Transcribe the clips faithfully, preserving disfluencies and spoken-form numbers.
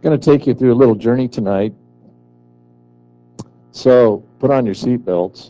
Going to take you through a little journey tonight. So put on your seat belts.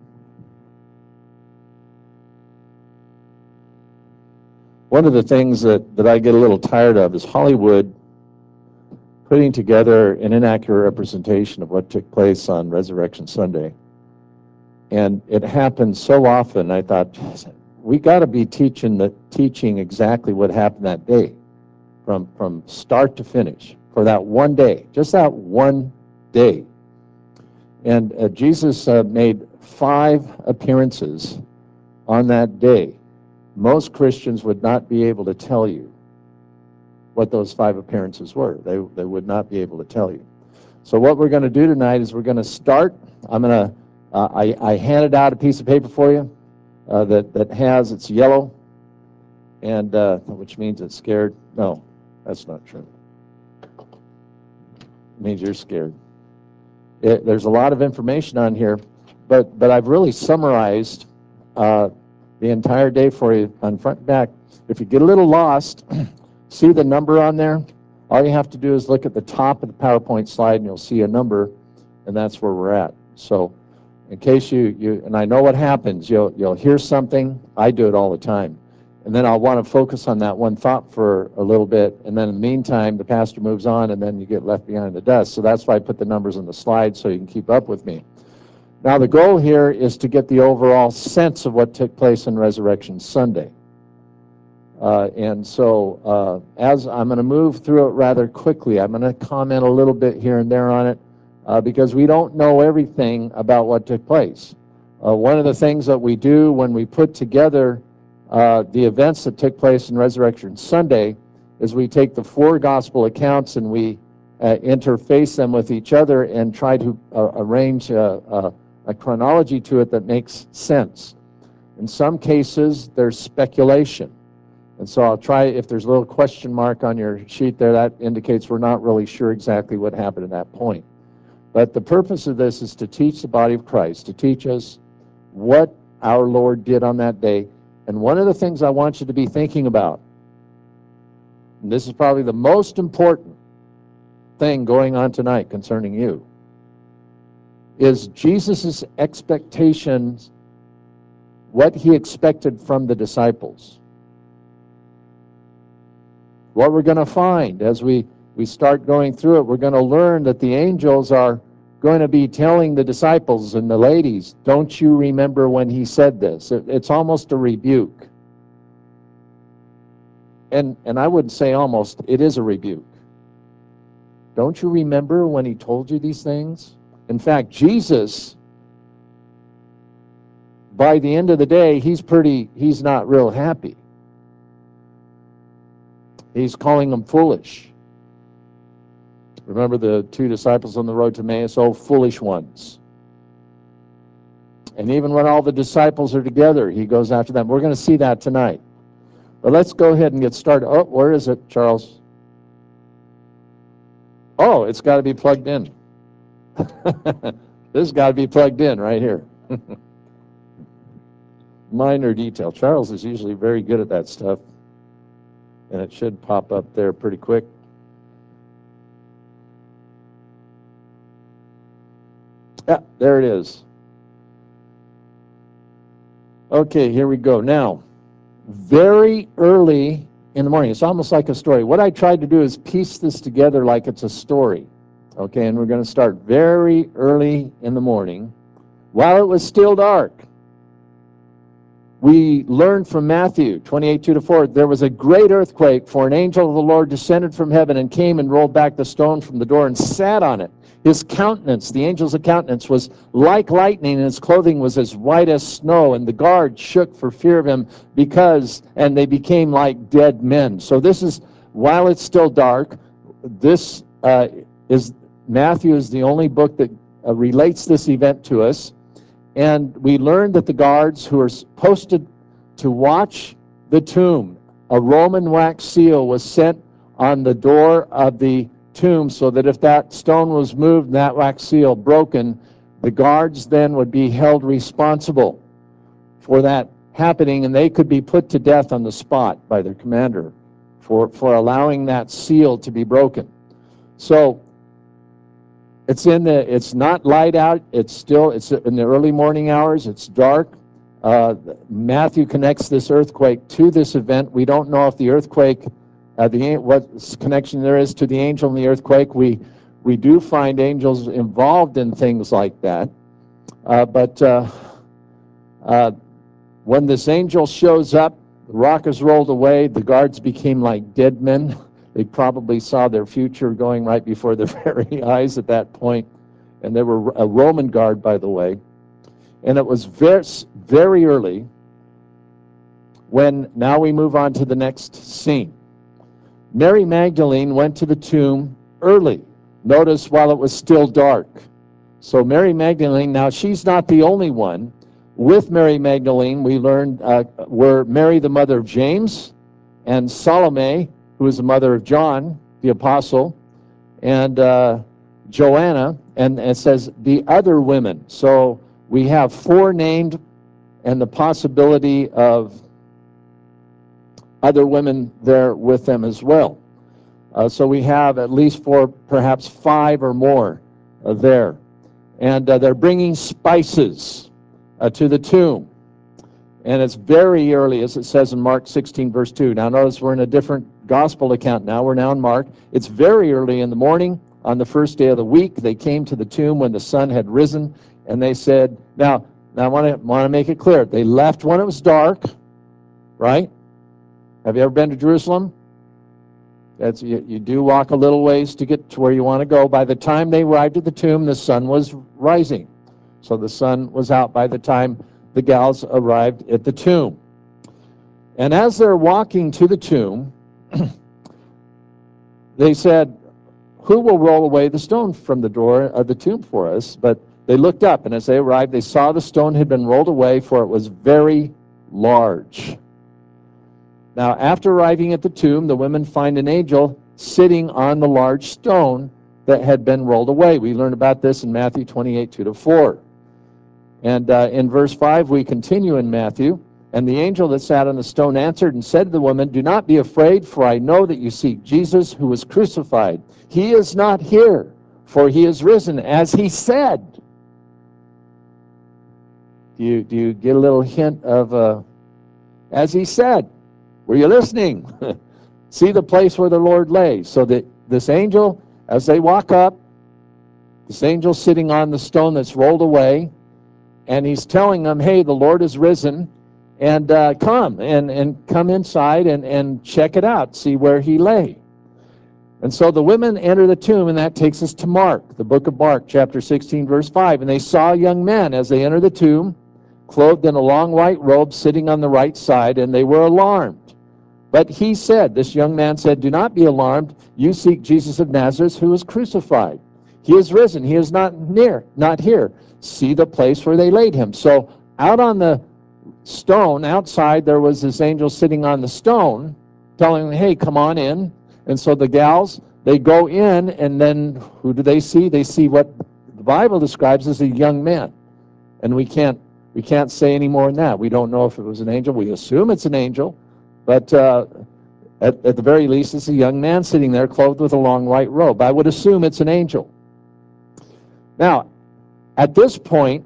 One of the things that, that I get a little tired of is Hollywood putting together an inaccurate representation of what took place on Resurrection Sunday. And it happened so often, I thought, we got to be teaching the teaching exactly what happened that day, from, from start to finish, for that one day, just that one day. And uh, Jesus uh, made five appearances on that day. Most Christians would not be able to tell you what those five appearances were. They, they would not be able to tell you. So what we're going to do tonight is we're going to start. I'm going to, uh, I, I handed out a piece of paper for you uh, that, that has, it's yellow, and uh, which means it's scared. No, that's not true. It means you're scared. It, there's a lot of information on here, but, but I've really summarized uh, the entire day for you on front and back. If you get a little lost, see the number on there? All you have to do is look at the top of the PowerPoint slide and you'll see a number, and that's where we're at. So in case you, you and I know what happens, you'll, you'll hear something. I do it all the time. And then I'll want to focus on that one thought for a little bit, and then in the meantime, the pastor moves on, and then you get left behind the dust. So that's why I put the numbers on the slide so you can keep up with me. Now, the goal here is to get the overall sense of what took place on Resurrection Sunday. Uh, and so uh, as I'm going to move through it rather quickly, I'm going to comment a little bit here and there on it uh, because we don't know everything about what took place. Uh, one of the things that we do when we put together uh, the events that took place in Resurrection Sunday is we take the four gospel accounts and we uh, interface them with each other and try to uh, arrange a, a, a chronology to it that makes sense. In some cases, there's speculation. And so I'll try, if there's a little question mark on your sheet there, that indicates we're not really sure exactly what happened at that point. But the purpose of this is to teach the body of Christ, to teach us what our Lord did on that day. And one of the things I want you to be thinking about, and this is probably the most important thing going on tonight concerning you, is Jesus' expectations, what he expected from the disciples. What we're going to find as we, we start going through it, we're going to learn that the angels are going to be telling the disciples and the ladies, don't you remember when he said this? It, it's almost a rebuke. And, and I wouldn't say almost, it is a rebuke. Don't you remember when he told you these things? In fact, Jesus, by the end of the day, he's pretty, he's not real happy. He's calling them foolish. Remember the two disciples on the road to Emmaus? Oh, foolish ones. And even when all the disciples are together, he goes after them. We're going to see that tonight. But let's go ahead and get started. Oh, where is it, Charles? Oh, it's got to be plugged in. This has got to be plugged in right here. Minor detail. Charles is usually very good at that stuff. And it should pop up there pretty quick. Yeah, there it is. Okay, here we go. Now, very early in the morning, it's almost like a story. What I tried to do is piece this together like it's a story. Okay, and we're going to start very early in the morning. While it was still dark, we learned from Matthew twenty-eight, two to four, there was a great earthquake, for an angel of the Lord descended from heaven and came and rolled back the stone from the door and sat on it. His countenance, the angel's countenance, was like lightning, and his clothing was as white as snow, and the guards shook for fear of him because, and they became like dead men. So this is, while it's still dark, this uh, is, Matthew is the only book that uh, relates this event to us. And we learned that the guards who are posted to watch the tomb, a Roman wax seal was sent on the door of the tomb so that if that stone was moved and that wax seal broken, the guards then would be held responsible for that happening, and they could be put to death on the spot by their commander for, for allowing that seal to be broken. So it's in the, it's not light out. It's still, it's in the early morning hours. It's dark. Uh, Matthew connects this earthquake to this event. We don't know if the earthquake, uh, the what connection there is to the angel and the earthquake. We we do find angels involved in things like that. Uh, but uh, uh, when this angel shows up, the rock is rolled away. The guards became like dead men. They probably saw their future going right before their very eyes at that point. And they were a Roman guard, by the way. And it was very, very early when, now we move on to the next scene. Mary Magdalene went to the tomb early. Notice, while it was still dark. So Mary Magdalene, now she's not the only one. With Mary Magdalene, we learned, uh, were Mary, the mother of James, and Salome, who is the mother of John, the apostle, and uh, Joanna, and it says the other women. So we have four named, and the possibility of other women there with them as well. Uh, so we have at least four, perhaps five or more uh, there. And uh, they're bringing spices uh, to the tomb. And it's very early, as it says in Mark sixteen, verse two. Now notice we're in a different gospel account now. We're now in Mark. It's very early in the morning on the first day of the week. They came to the tomb when the sun had risen, and they said, now, now I want to want to make it clear. They left when it was dark, right? Have you ever been to Jerusalem? That's, you, you do walk a little ways to get to where you want to go. By the time they arrived at the tomb, the sun was rising. So the sun was out by the time the gals arrived at the tomb. And as they're walking to the tomb, they said, who will roll away the stone from the door of the tomb for us? But they looked up, and as they arrived, they saw the stone had been rolled away, for it was very large. Now, after arriving at the tomb, the women find an angel sitting on the large stone that had been rolled away. We learn about this in Matthew twenty-eight, two to four. And uh, in verse five, we continue in Matthew. And the angel that sat on the stone answered and said to the woman, do not be afraid, for I know that you seek Jesus who was crucified. He is not here, for he is risen, as he said. Do you, do you get a little hint of, uh, as he said? Were you listening? See the place where the Lord lay. So that this angel, as they walk up, this angel sitting on the stone that's rolled away, and he's telling them, hey, the Lord is risen, and uh, come, and, and come inside and, and check it out, see where he lay. And so the women enter the tomb, and that takes us to Mark, the book of Mark, chapter sixteen, verse five. And they saw a young man as they entered the tomb, clothed in a long white robe, sitting on the right side, and they were alarmed. But he said, this young man said, do not be alarmed. You seek Jesus of Nazareth, who was crucified. He is risen. He is not near, not here. See the place where they laid him. So out on the stone, outside, there was this angel sitting on the stone, telling them, hey, come on in. And so the gals, they go in, and then who do they see? They see what the Bible describes as a young man. And we can't, we can't say any more than that. We don't know if it was an angel. We assume it's an angel. But uh, at, at the very least, it's a young man sitting there clothed with a long white robe. I would assume it's an angel. Now, at this point,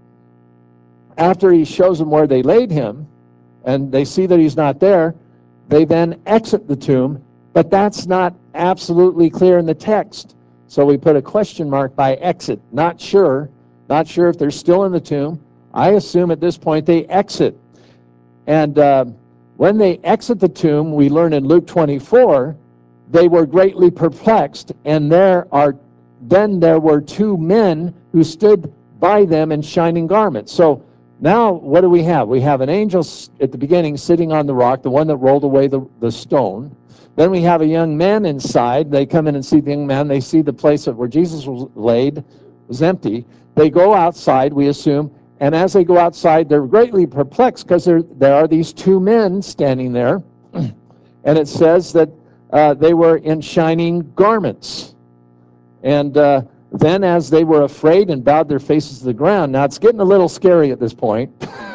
after he shows them where they laid him, and they see that he's not there, they then exit the tomb, but that's not absolutely clear in the text. So we put a question mark by exit. Not sure. Not sure if they're still in the tomb. I assume at this point they exit. And uh, when they exit the tomb, we learn in Luke twenty-four, they were greatly perplexed, and there are then there were two men who stood by them in shining garments. So now what do we have? We have an angel at the beginning sitting on the rock, the one that rolled away the, the stone. Then we have a young man inside. They come in and see the young man. They see the place where Jesus was laid was empty. They go outside, we assume, and as they go outside, they're greatly perplexed because there, there are these two men standing there. And it says that uh, they were in shining garments. And uh, then as they were afraid and bowed their faces to the ground, now it's getting a little scary at this point.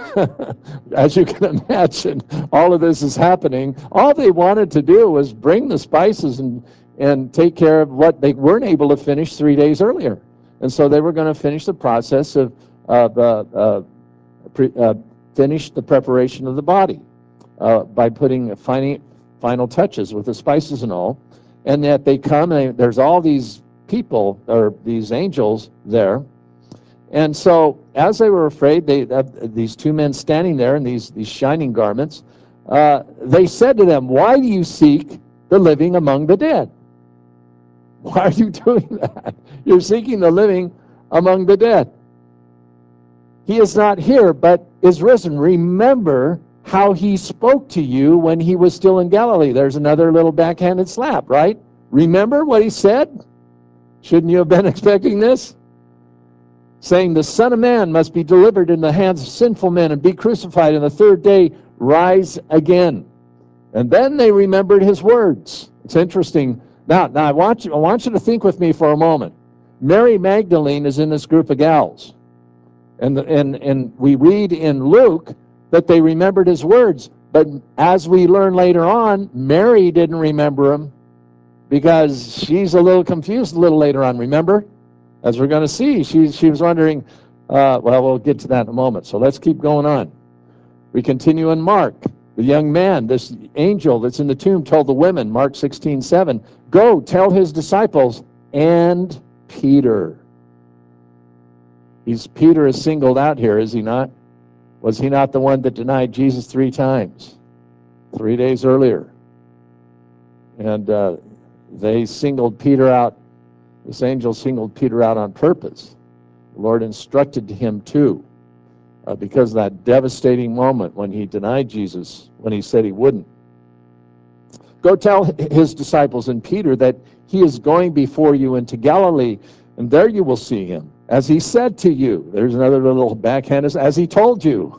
As you can imagine, all of this is happening. All they wanted to do was bring the spices and, and take care of what they weren't able to finish three days earlier. And so they were going to finish the process of, of uh, uh, pre, uh, finish the preparation of the body uh, by putting final, final touches with the spices and all. And that they come, and there's all these people, or these angels there. And so as they were afraid, they uh, these two men standing there in these, these shining garments, uh, they said to them, "Why do you seek the living among the dead?" Why are you doing that? You're seeking the living among the dead. He is not here, but is risen. Remember how he spoke to you when he was still in Galilee. There's another little backhanded slap, right? Remember what he said? Shouldn't you have been expecting this? Saying, the Son of Man must be delivered in the hands of sinful men and be crucified, and the third day rise again. And then they remembered his words. It's interesting. Now, now I want you, I want you to think with me for a moment. Mary Magdalene is in this group of gals. And, the, and, and we read in Luke that they remembered his words. But as we learn later on, Mary didn't remember him because she's a little confused a little later on, remember? As we're going to see, she, she was wondering, uh, well, we'll get to that in a moment. So let's keep going on. We continue in Mark. The young man, this angel that's in the tomb, told the women, Mark sixteen seven, go tell his disciples and Peter. He's, Peter is singled out here, is he not? Was he not the one that denied Jesus three times, three days earlier? And uh, they singled Peter out. This angel singled Peter out on purpose. The Lord instructed him too, uh, because of that devastating moment when he denied Jesus, when he said he wouldn't. Go tell his disciples and Peter that he is going before you into Galilee, and there you will see him, as he said to you. There's another little backhand, as he told you.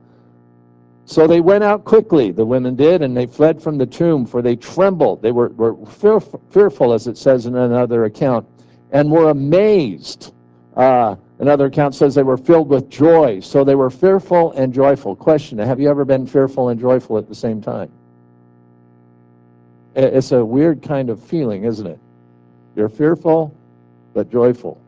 So they went out quickly, the women did, and they fled from the tomb, for they trembled. They were, were fear, fearful, as it says in another account, and were amazed. Uh, another account says they were filled with joy. So they were fearful and joyful. Question, have you ever been fearful and joyful at the same time? It's a weird kind of feeling, isn't it? You're fearful, but joyful.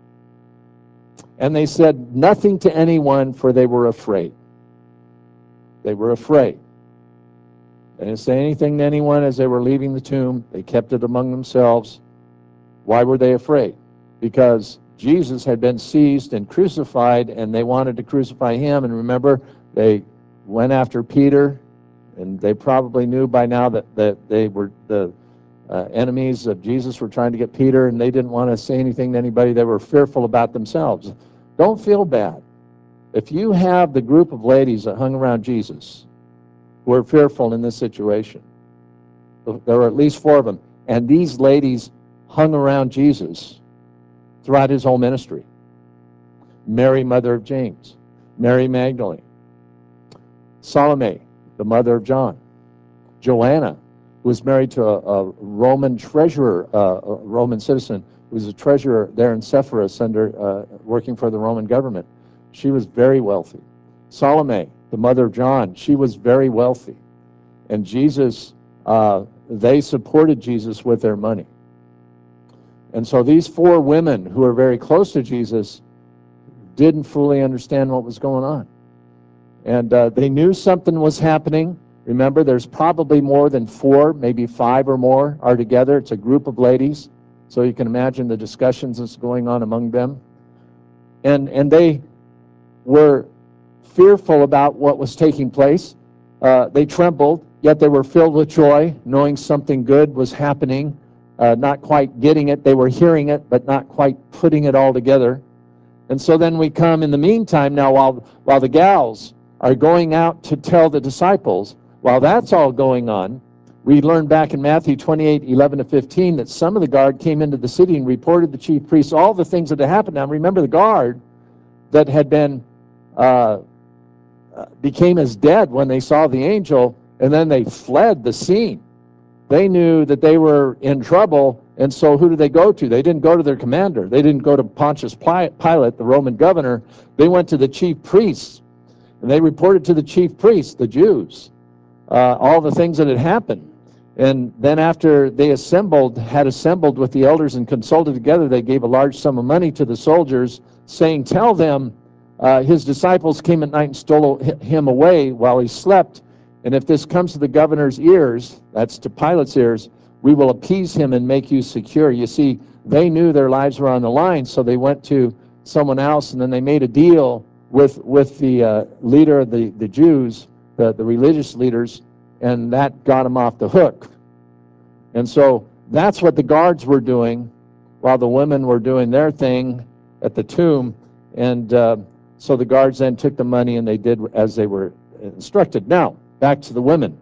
And they said nothing to anyone, for they were afraid. They were afraid. They didn't say anything to anyone as they were leaving the tomb. They kept it among themselves. Why were they afraid? Because Jesus had been seized and crucified, and they wanted to crucify him. And remember, they went after Peter, and they probably knew by now that, that they were the uh, enemies of Jesus were trying to get Peter, and they didn't want to say anything to anybody. They were fearful about themselves. Don't feel bad. If you have the group of ladies that hung around Jesus who are fearful in this situation, there were at least four of them, and these ladies hung around Jesus throughout his whole ministry. Mary, mother of James, Mary Magdalene, Salome, the mother of John, Joanna, who was married to a, a Roman treasurer, uh, a Roman citizen, who was a treasurer there in Sepphoris under uh, working for the Roman government. She was very wealthy. Salome, the mother of John, she was very wealthy. And Jesus, uh, they supported Jesus with their money. And so these four women who are very close to Jesus didn't fully understand what was going on. And uh, they knew something was happening. Remember, there's probably more than four, maybe five or more are together. It's a group of ladies. So you can imagine the discussions that's going on among them. And, and they were fearful about what was taking place. Uh, they trembled, yet they were filled with joy, knowing something good was happening, uh, not quite getting it. They were hearing it, but not quite putting it all together. And so then we come in the meantime now, while, while the gals are going out to tell the disciples, while that's all going on, we learn back in Matthew twenty-eight, eleven to fifteen, that some of the guard came into the city and reported to the chief priests all the things that had happened. Now remember, the guard that had been uh, became as dead when they saw the angel, and then they fled the scene. They knew that they were in trouble, and so who did they go to? They didn't go to their commander. They didn't go to Pontius Pilate, the Roman governor. They went to the chief priests, and they reported to the chief priests, the Jews, uh, all the things that had happened. And then after they assembled, had assembled with the elders and consulted together, they gave a large sum of money to the soldiers, saying, tell them uh, his disciples came at night and stole him away while he slept. And if this comes to the governor's ears, that's to Pilate's ears, we will appease him and make you secure. You see, they knew their lives were on the line, so they went to someone else, and then they made a deal with, with the uh, leader of the, the Jews, the, the religious leaders, and that got him off the hook. And so that's what the guards were doing while the women were doing their thing at the tomb. And uh, so the guards then took the money and they did as they were instructed. Now, back to the women.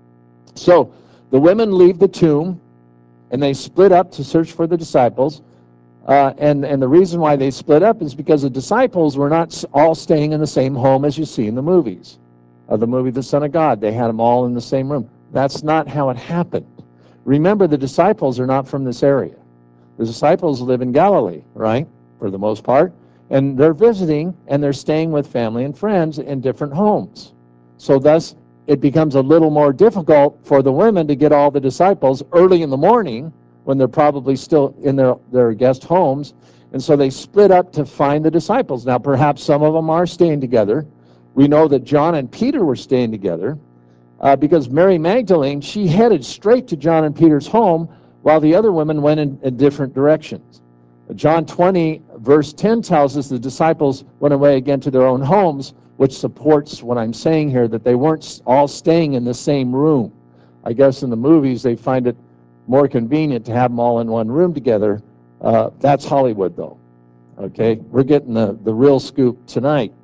So the women leave the tomb and they split up to search for the disciples. Uh, and, and the reason why they split up is because the disciples were not all staying in the same home as you see in the movies. Of the movie The Son of God, they had them all in the same room. That's not how it happened. Remember, the disciples are not from this area. The disciples live in Galilee, right, for the most part, and they're visiting and they're staying with family and friends in different homes. So thus, it becomes a little more difficult for the women to get all the disciples early in the morning when they're probably still in their, their guest homes, and so they split up to find the disciples. Now, perhaps some of them are staying together. We know that John and Peter were staying together uh, because Mary Magdalene, she headed straight to John and Peter's home while the other women went in, in different directions. John twenty, verse ten tells us the disciples went away again to their own homes, which supports what I'm saying here, that they weren't all staying in the same room. I guess in the movies they find it more convenient to have them all in one room together. Uh, that's Hollywood, though. Okay, we're getting the, the real scoop tonight.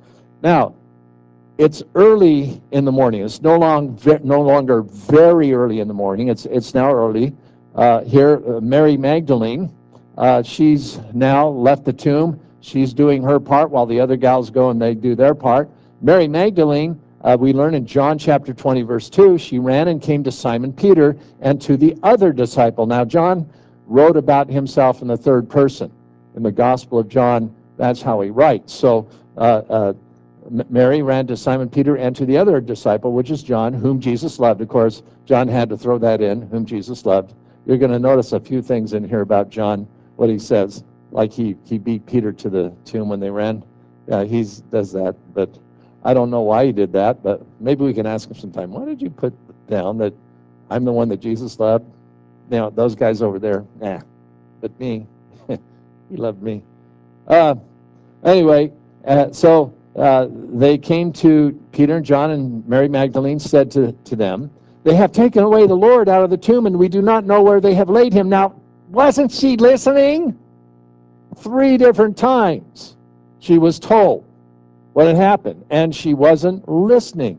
Now, it's early in the morning. It's no, long, no longer very early in the morning. It's, it's now early. Uh, here, uh, Mary Magdalene, uh, she's now left the tomb. She's doing her part while the other gals go and they do their part. Mary Magdalene, uh, we learn in John chapter twenty, verse two, she ran and came to Simon Peter and to the other disciple. Now, John wrote about himself in the third person. In the Gospel of John, that's how he writes. So, uh, uh, Mary ran to Simon Peter and to the other disciple, which is John, whom Jesus loved. Of course, John had to throw that in, whom Jesus loved. You're going to notice a few things in here about John, what he says, like he, he beat Peter to the tomb when they ran. Yeah, he does that, but I don't know why he did that, but maybe we can ask him sometime. Why did you put down that I'm the one that Jesus loved? Now, those guys over there, nah, but me, he loved me. Uh, anyway, uh, so... Uh, they came to Peter and John, and Mary Magdalene said to, to them, they have taken away the Lord out of the tomb, and we do not know where they have laid him. Now, wasn't she listening? Three different times she was told what had happened, and she wasn't listening.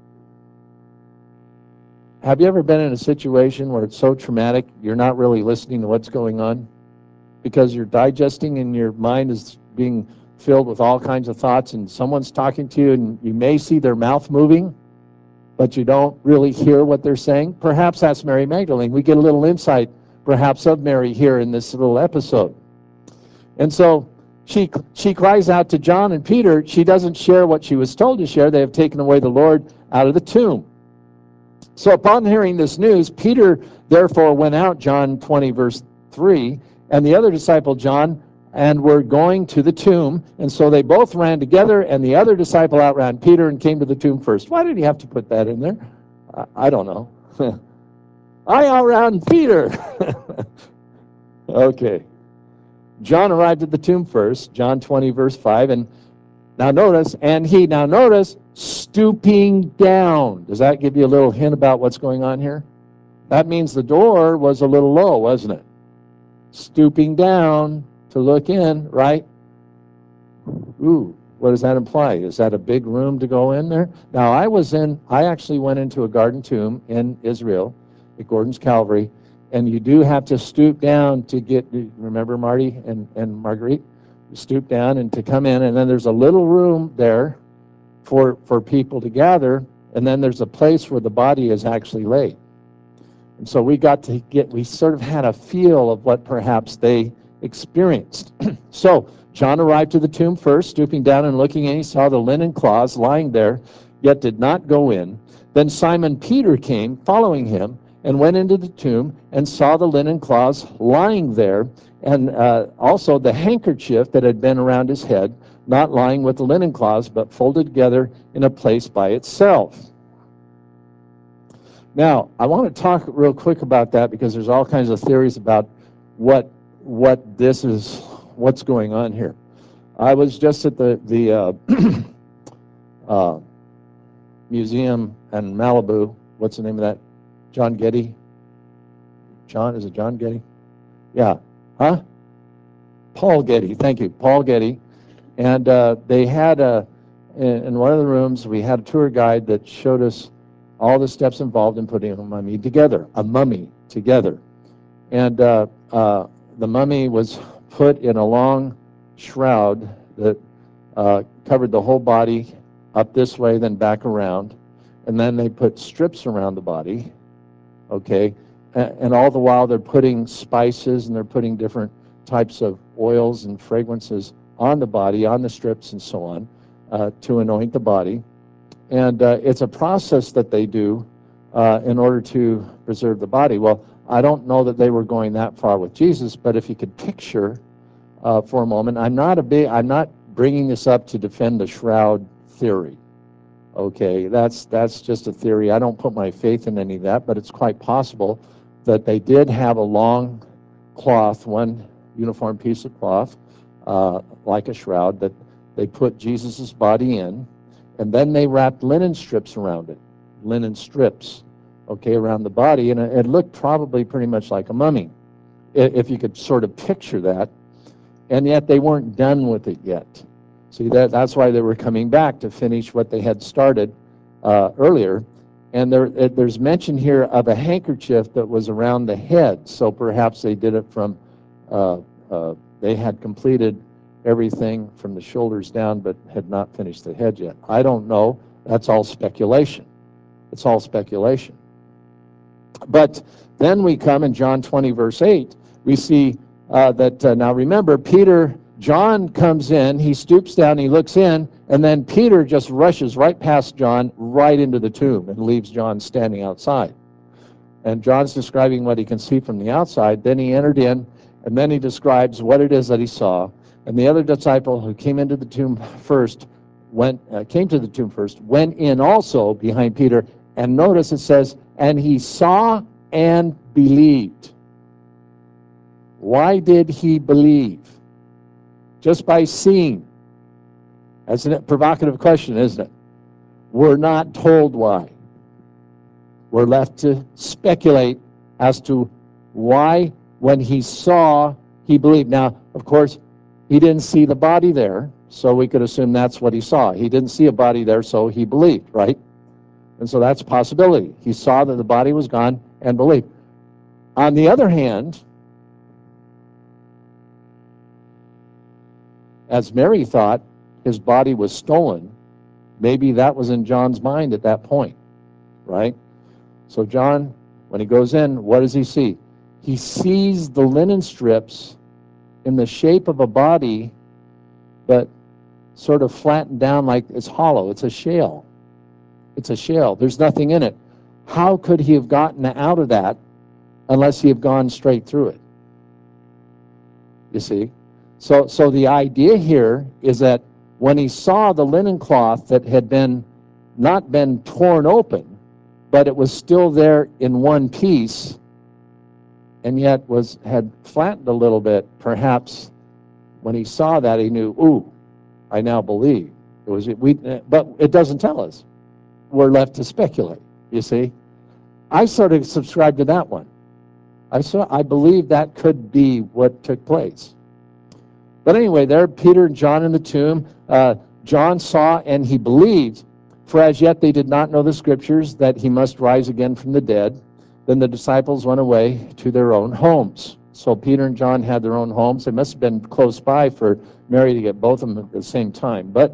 Have you ever been in a situation where it's so traumatic you're not really listening to what's going on? Because you're digesting and your mind is being filled with all kinds of thoughts, and someone's talking to you and you may see their mouth moving, but you don't really hear what they're saying. Perhaps that's Mary Magdalene. We get a little insight perhaps of Mary here in this little episode. And so she she cries out to John and Peter. She doesn't share what she was told to share. They have taken away the Lord out of the tomb. So upon hearing this news, Peter therefore went out, John twenty, verse three, and the other disciple, John, and were going to the tomb. And so they both ran together, and the other disciple outran Peter and came to the tomb first. Why did he have to put that in there? I, I don't know. I outran Peter. Okay. John arrived at the tomb first, John twenty, verse five, and now notice, and he, now notice, stooping down. Does that give you a little hint about what's going on here? That means the door was a little low, wasn't it? Stooping down to look in, right? Ooh, what does that imply? Is that a big room to go in there? Now, I was in, I actually went into a garden tomb in Israel at Gordon's Calvary, and you do have to stoop down to get, remember Marty and, and Marguerite? You stoop down and to come in, and then there's a little room there for, for people to gather, and then there's a place where the body is actually laid. And so we got to get, we sort of had a feel of what perhaps they experienced. So John arrived to the tomb first, stooping down and looking in, he saw the linen cloths lying there, yet did not go in. Then Simon Peter came, following him, and went into the tomb and saw the linen cloths lying there, and uh, also the handkerchief that had been around his head, not lying with the linen cloths, but folded together in a place by itself. Now, I want to talk real quick about that because there's all kinds of theories about what what this is, what's going on here. I was just at the the uh, uh, museum in Malibu. What's the name of that? John Getty. John, is it John Getty? Yeah. Huh? Paul Getty. Thank you, Paul Getty. And uh, they had a in, in one of the rooms. We had a tour guide that showed us all the steps involved in putting a mummy together, a mummy together. And uh, uh, the mummy was put in a long shroud that uh, covered the whole body up this way, then back around. And then they put strips around the body, okay? And, and all the while they're putting spices and they're putting different types of oils and fragrances on the body, on the strips and so on, uh, to anoint the body. And uh, it's a process that they do uh, in order to preserve the body. Well, I don't know that they were going that far with Jesus, but if you could picture uh, for a moment, I'm not a big, I'm not bringing this up to defend the shroud theory. Okay, that's that's just a theory. I don't put my faith in any of that, but it's quite possible that they did have a long cloth, one uniform piece of cloth, uh, like a shroud, that they put Jesus's body in. And then they wrapped linen strips around it, linen strips, okay, around the body, and it, it looked probably pretty much like a mummy, if you could sort of picture that. And yet they weren't done with it yet. See, that that's why they were coming back to finish what they had started uh, earlier. And there, it, there's mention here of a handkerchief that was around the head, so perhaps they did it from, uh, uh, they had completed everything from the shoulders down, but had not finished the head yet. I don't know. That's all speculation. It's all speculation. But then we come in John twenty, verse eight, we see uh, that, uh, now remember, Peter, John comes in, he stoops down, he looks in, and then Peter just rushes right past John, right into the tomb, and leaves John standing outside. And John's describing what he can see from the outside. Then he entered in, and then he describes what it is that he saw. And the other disciple who came into the tomb first, went uh, came to the tomb first, went in also behind Peter. And notice it says, and he saw and believed. Why did he believe? Just by seeing. That's a provocative question, isn't it? We're not told why. We're left to speculate as to why, when he saw, he believed. Now, of course, he didn't see the body there, so we could assume that's what he saw. He didn't see a body there, so he believed, right? And so that's a possibility. He saw that the body was gone and believed. On the other hand, as Mary thought his body was stolen, maybe that was in John's mind at that point, right? So John, when he goes in, what does he see? He sees the linen strips in the shape of a body, but sort of flattened down like it's hollow. It's a shell. It's a shell. There's nothing in it. How could he have gotten out of that unless he had gone straight through it? You see? So, so the idea here is that when he saw the linen cloth that had been not been torn open, but it was still there in one piece, and yet was had flattened a little bit, perhaps when he saw that, he knew, ooh, I now believe. It was we, but it doesn't tell us. We're left to speculate, you see. I sort of subscribe to that one. I saw, I believe that could be what took place. But anyway, there, Peter and John in the tomb. Uh, John saw and he believed, for as yet they did not know the scriptures that he must rise again from the dead. Then the disciples went away to their own homes. So Peter and John had their own homes. They must have been close by for Mary to get both of them at the same time. But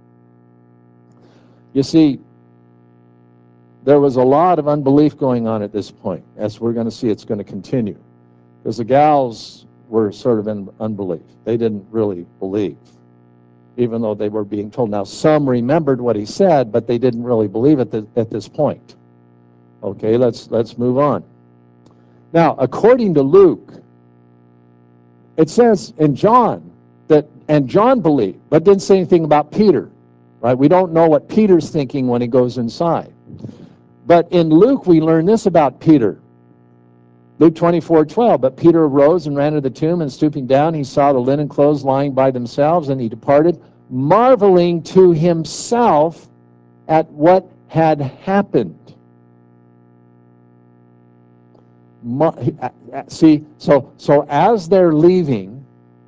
you see, there was a lot of unbelief going on at this point. As we're going to see, it's going to continue. Because the gals were sort of in unbelief. They didn't really believe, even though they were being told. Now, some remembered what he said, but they didn't really believe it at this point. Okay, let's let's move on. Now, according to Luke, it says in John that, and John believed, but didn't say anything about Peter, right? We don't know what Peter's thinking when he goes inside. But in Luke, we learn this about Peter. Luke twenty-four twelve, but Peter arose and ran to the tomb, and stooping down, he saw the linen clothes lying by themselves, and he departed, marveling to himself at what had happened. See, so so as they're leaving,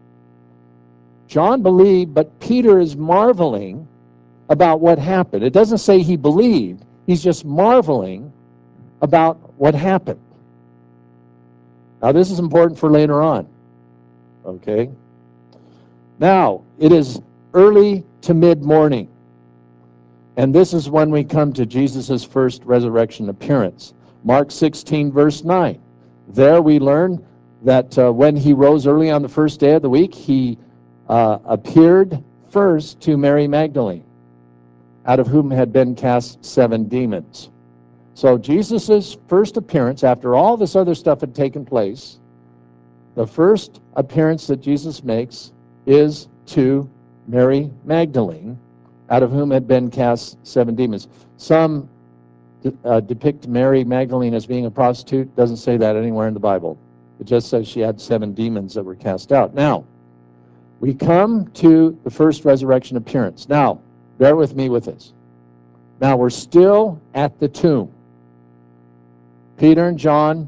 John believed, but Peter is marveling about what happened. It doesn't say he believed. He's just marveling about what happened. Now, this is important for later on. Okay? Now, it is early to mid-morning. And this is when we come to Jesus' first resurrection appearance. Mark sixteen, verse nine. There we learn that uh, when he rose early on the first day of the week, he uh, appeared first to Mary Magdalene, out of whom had been cast seven demons. So Jesus' first appearance, after all this other stuff had taken place, the first appearance that Jesus makes is to Mary Magdalene, out of whom had been cast seven demons. Some uh, depict Mary Magdalene as being a prostitute. Doesn't say that anywhere in the Bible. It just says she had seven demons that were cast out. Now, we come to the first resurrection appearance. Now, bear with me with this. Now, we're still at the tomb. Peter and John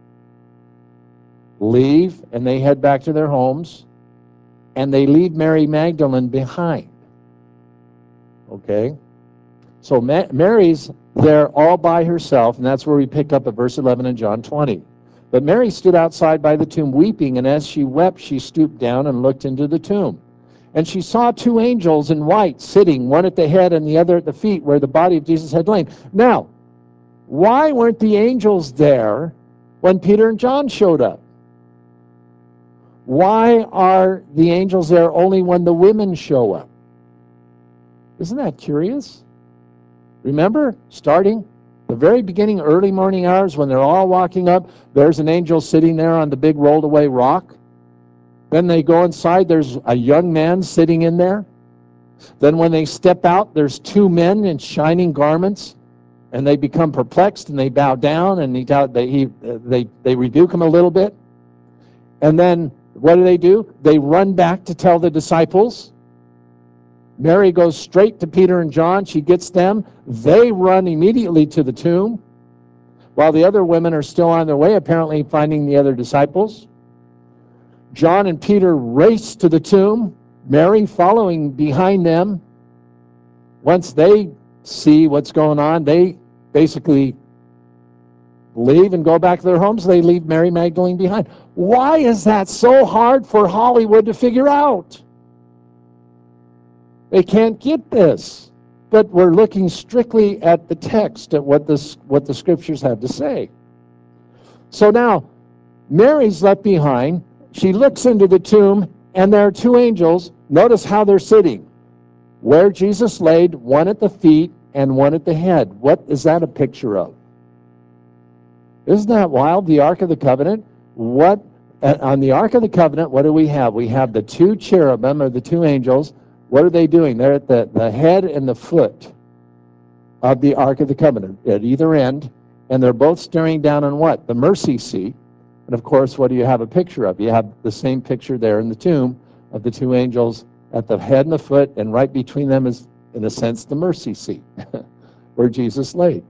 leave, and they head back to their homes, and they leave Mary Magdalene behind. Okay? So Ma- Mary's there all by herself, and that's where we pick up at verse eleven in John twenty. But Mary stood outside by the tomb weeping, and as she wept, she stooped down and looked into the tomb. And she saw two angels in white sitting, one at the head and the other at the feet, where the body of Jesus had lain. Now, why weren't the angels there when Peter and John showed up? Why are the angels there only when the women show up? Isn't that curious? Remember, starting the very beginning, early morning hours, when they're all walking up, there's an angel sitting there on the big rolled away rock. Then they go inside, there's a young man sitting in there. Then when they step out, there's two men in shining garments, and they become perplexed, and they bow down, and he, they, he, they, they rebuke him a little bit. And then what do they do? They run back to tell the disciples. Mary goes straight to Peter and John. She gets them. They run immediately to the tomb, while the other women are still on their way, apparently finding the other disciples. John and Peter race to the tomb, Mary following behind them. Once they see what's going on, they basically leave and go back to their homes. They leave Mary Magdalene behind. Why is that so hard for Hollywood to figure out? They can't get this. But we're looking strictly at the text, at what, this, what the scriptures have to say. So now, Mary's left behind. She looks into the tomb, and there are two angels. Notice how they're sitting. Where Jesus laid, one at the feet and one at the head. What is that a picture of? Isn't that wild? The Ark of the Covenant. What uh, on the Ark of the Covenant, what do we have? We have the two cherubim, or the two angels. What are they doing? They're at the, the head and the foot of the Ark of the Covenant, at either end, and they're both staring down on what? The mercy seat. And of course, what do you have a picture of? You have the same picture there in the tomb of the two angels at the head and the foot, and right between them is, in a sense, the mercy seat, where Jesus laid.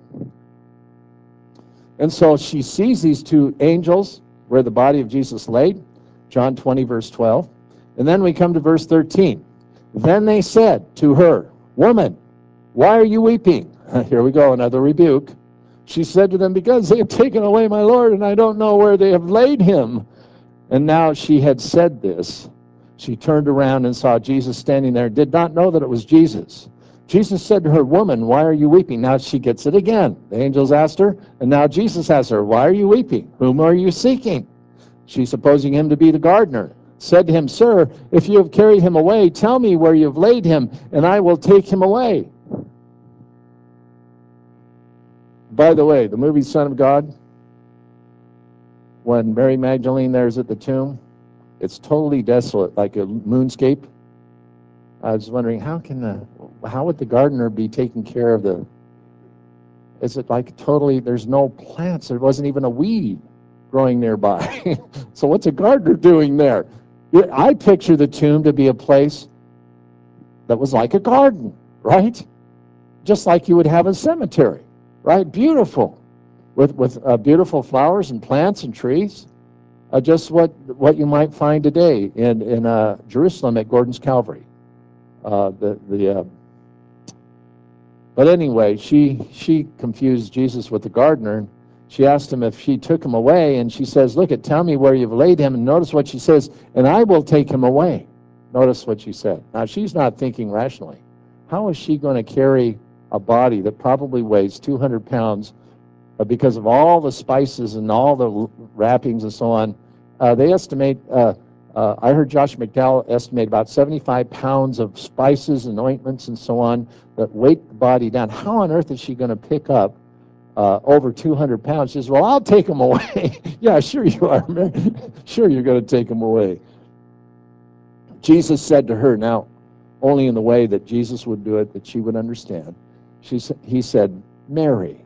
And so she sees these two angels where the body of Jesus laid, John twenty, verse twelve. And then we come to verse thirteen. Then they said to her, "Woman, why are you weeping?" Here we go, another rebuke. She said to them, "Because they have taken away my Lord, and I don't know where they have laid him." And now she had said this. She turned around and saw Jesus standing there, did not know that it was Jesus. Jesus said to her, "Woman, why are you weeping?" Now she gets it again. The angels asked her, and now Jesus asks her, "Why are you weeping? Whom are you seeking?" She, supposing him to be the gardener, said to him, "Sir, if you have carried him away, tell me where you have laid him, and I will take him away." By the way, the movie Son of God, when Mary Magdalene there's at the tomb, it's totally desolate, like a moonscape. I was wondering, how can the, how would the gardener be taking care of the, is it like totally, there's no plants, there wasn't even a weed growing nearby. So what's a gardener doing there? I picture the tomb to be a place that was like a garden, right? Just like you would have a cemetery, right? Beautiful, with with uh, beautiful flowers and plants and trees, uh, just what what you might find today in in uh, Jerusalem at Gordon's Calvary. Uh, the the uh, but anyway, she she confused Jesus with the gardener. She asked him if she took him away, and she says, "Look, at tell me where you've laid him." And notice what she says, "And I will take him away." Notice what she said. Now she's not thinking rationally. How is she going to carry a body that probably weighs two hundred pounds uh, because of all the spices and all the wrappings and so on? Uh, they estimate. Uh, uh, I heard Josh McDowell estimate about seventy-five pounds of spices and ointments and so on that weight the body down. How on earth is she going to pick up uh, over two hundred pounds? She says, "Well, I'll take them away." Yeah, sure you are. Sure you're going to take them away. Jesus said to her, now, only in the way that Jesus would do it, that she would understand. She, he said, "Mary."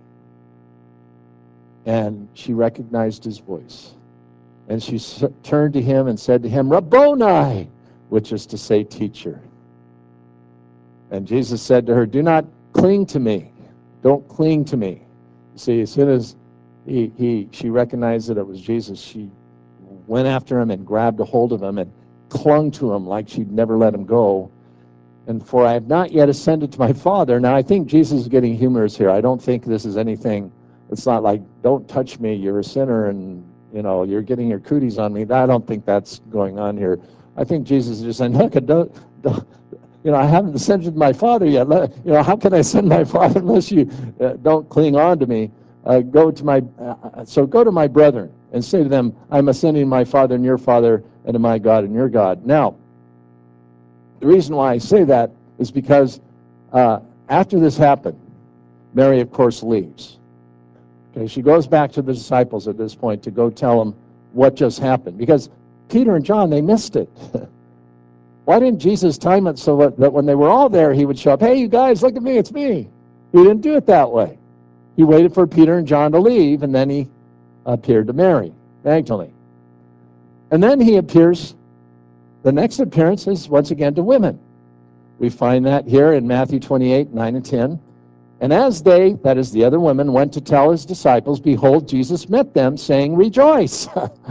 And she recognized his voice. And she s- turned to him and said to him, "Rabboni," which is to say, teacher. And Jesus said to her, "Do not cling to me. Don't cling to me." You see, as soon as he, he, she recognized that it was Jesus, she went after him and grabbed a hold of him and clung to him like she'd never let him go. And "for I have not yet ascended to my Father." Now, I think Jesus is getting humorous here. I don't think this is anything, it's not like, "Don't touch me, you're a sinner, and you know, you're getting your cooties on me." I don't think that's going on here. I think Jesus is just saying, "Look, don't, don't, you know, I haven't ascended to my Father yet. Let, you know, how can I ascend to my Father unless you uh, don't cling on to me? Uh, go to my, uh, so go to my brethren and say to them, I'm ascending to my Father and your Father, and to my God and your God." Now, the reason why I say that is because uh, after this happened, Mary, of course, leaves. Okay, she goes back to the disciples at this point to go tell them what just happened, because Peter and John, they missed it. Why didn't Jesus time it so that when they were all there, he would show up, "Hey, you guys, look at me, it's me." He didn't do it that way. He waited for Peter and John to leave, and then he appeared to Mary Magdalene. And then he appears, the next appearance is once again to women. We find that here in Matthew twenty-eight, nine and ten. "And as they," that is the other women, "went to tell his disciples, behold, Jesus met them, saying, Rejoice."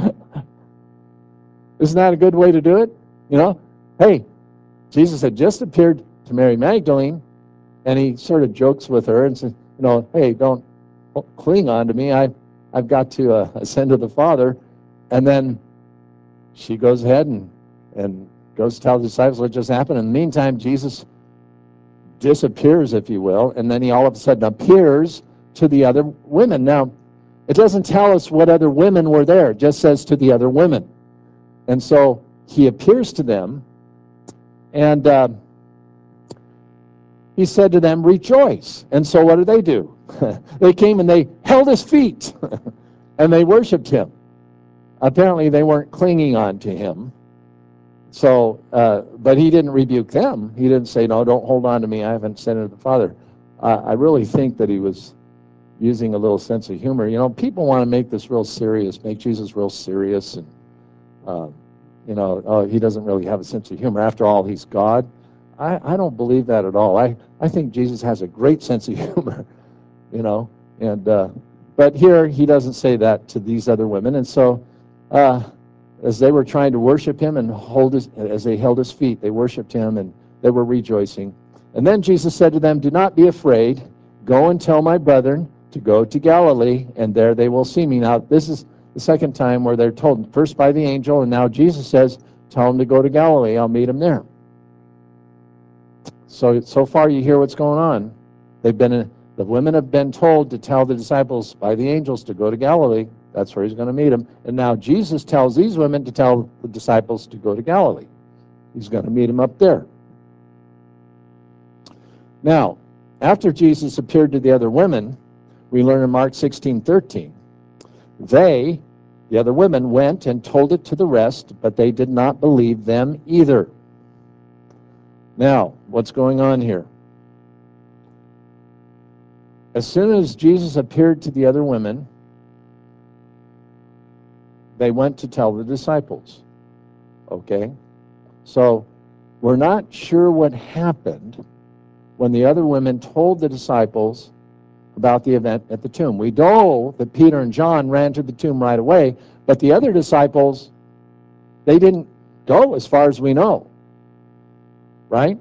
Isn't that a good way to do it? You know, hey, Jesus had just appeared to Mary Magdalene, and he sort of jokes with her and says, you know, "Hey, don't cling on to me. I, I've got to uh, ascend to the Father." And then she goes ahead and, and goes to tell the disciples what just happened. In the meantime, Jesus disappears, if you will, and then he all of a sudden appears to the other women. Now, it doesn't tell us what other women were there. It just says to the other women. And so he appears to them, and uh, he said to them, "Rejoice." And so what did they do? They came and they held his feet, and they worshiped him. Apparently, they weren't clinging on to him. So, uh, but he didn't rebuke them. He didn't say, "No, don't hold on to me. I haven't ascended to the Father." Uh, I really think that he was using a little sense of humor. You know, people want to make this real serious, make Jesus real serious, and uh, you know, oh, he doesn't really have a sense of humor. After all, he's God. I, I don't believe that at all. I, I think Jesus has a great sense of humor, you know, and uh, but here he doesn't say that to these other women, and so. Uh, As they were trying to worship him and hold his, as they held his feet, they worshiped him and they were rejoicing. And then Jesus said to them, "Do not be afraid. Go and tell my brethren to go to Galilee, and there they will see me." Now, this is the second time where they're told, first by the angel, and now Jesus says, "Tell them to go to Galilee. I'll meet them there." So, so far you hear what's going on. They've been, the women have been told to tell the disciples by the angels to go to Galilee. That's where he's going to meet them. And now Jesus tells these women to tell the disciples to go to Galilee. He's going to meet them up there. Now, after Jesus appeared to the other women, We learn in Mark sixteen thirteen. They, the other women, went and told it to the rest, but they did not believe them either. Now, what's going on here? As soon as Jesus appeared to the other women, they went to tell the disciples. Okay? So, we're not sure what happened when the other women told the disciples about the event at the tomb. We know that Peter and John ran to the tomb right away, but the other disciples, they didn't go as far as we know. Right?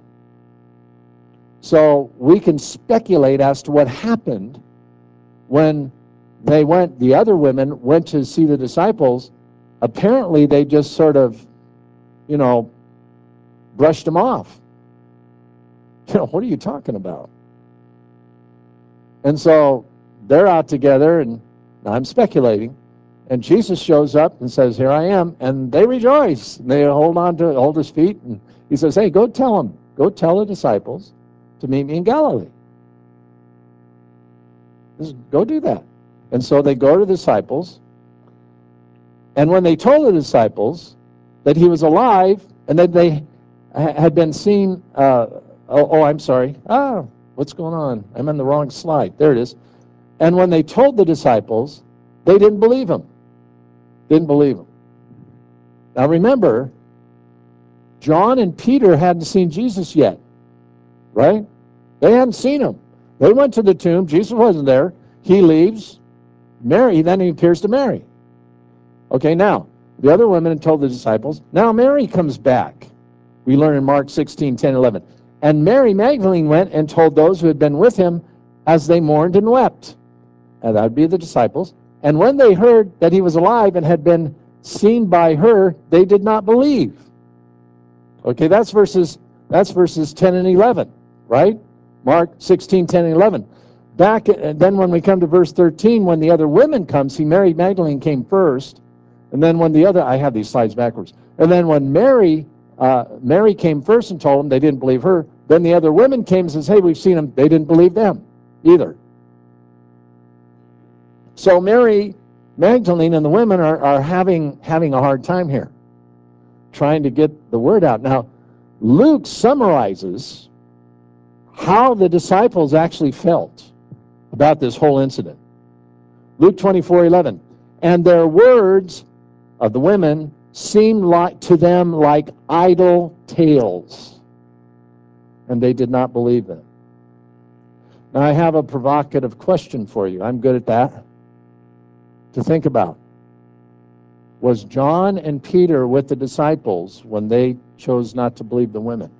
So we can speculate as to what happened when they went, the other women went to see the disciples. Apparently they just sort of, you know, brushed them off. You know, what are you talking about? And so they're out together, and I'm speculating, and Jesus shows up and says, here I am, and they rejoice. And they hold on to, hold his feet, and he says, hey, go tell them, go tell the disciples to meet me in Galilee. Just go do that. And so they go to the disciples, and when they told the disciples that he was alive, and that they had been seen, uh, oh, oh, I'm sorry, ah, what's going on? I'm on the wrong slide. There it is. And when they told the disciples, they didn't believe him. Didn't believe him. Now remember, John and Peter hadn't seen Jesus yet, right? They hadn't seen him. They went to the tomb. Jesus wasn't there. He leaves. Mary, then he appears to Mary. Okay, now, the other women had told the disciples. Now Mary comes back. We learn in Mark sixteen, ten, eleven. And Mary Magdalene went and told those who had been with him as they mourned and wept. And that would be the disciples. And when they heard that he was alive and had been seen by her, they did not believe. Okay, that's verses, that's verses ten and eleven, right? Mark sixteen, ten, and eleven. Back, and then when we come to verse thirteen, when the other women come, see, Mary Magdalene came first, and then when the other, I have these slides backwards, and then when Mary, uh, Mary came first and told them, they didn't believe her, then the other women came and says, hey, we've seen him, they didn't believe them either. So Mary Magdalene and the women are, are having, having a hard time here, trying to get the word out. Now, Luke summarizes how the disciples actually felt about this whole incident. Luke twenty-four, eleven. And their words of the women seemed like to them like idle tales, and they did not believe them. Now I have a provocative question for you. I'm good at that. To think about. Was John and Peter with the disciples when they chose not to believe the women?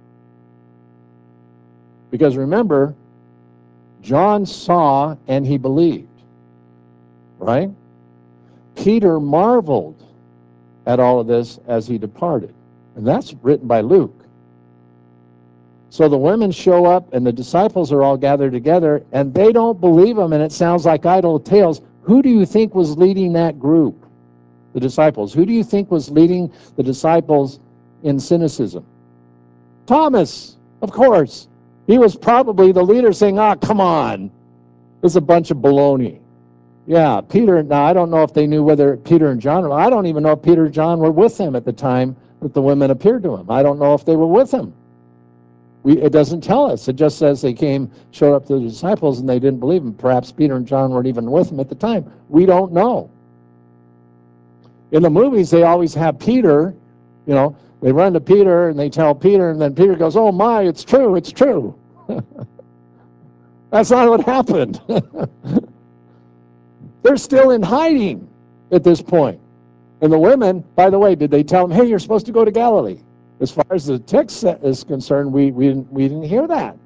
Because remember, John saw and he believed, right? Peter marveled at all of this as he departed. And that's written by Luke. So the women show up and the disciples are all gathered together and they don't believe them, and it sounds like idle tales. Who do you think was leading that group? The disciples. Who do you think was leading the disciples in cynicism? Thomas, of course. He was probably the leader saying, ah, come on. This is a bunch of baloney. Yeah, Peter, now I don't know if they knew whether Peter and John, I don't even know if Peter and John were with him at the time that the women appeared to him. I don't know if they were with him. We, it doesn't tell us. It just says they came, showed up to the disciples, and they didn't believe him. Perhaps Peter and John weren't even with him at the time. We don't know. In the movies, they always have Peter, you know, they run to Peter and they tell Peter, and then Peter goes, oh my, it's true, it's true. That's not what happened. They're still in hiding at this point. And the women, by the way, did they tell them, hey, you're supposed to go to Galilee? As far as the text is concerned, we, we, didn't, we didn't hear that.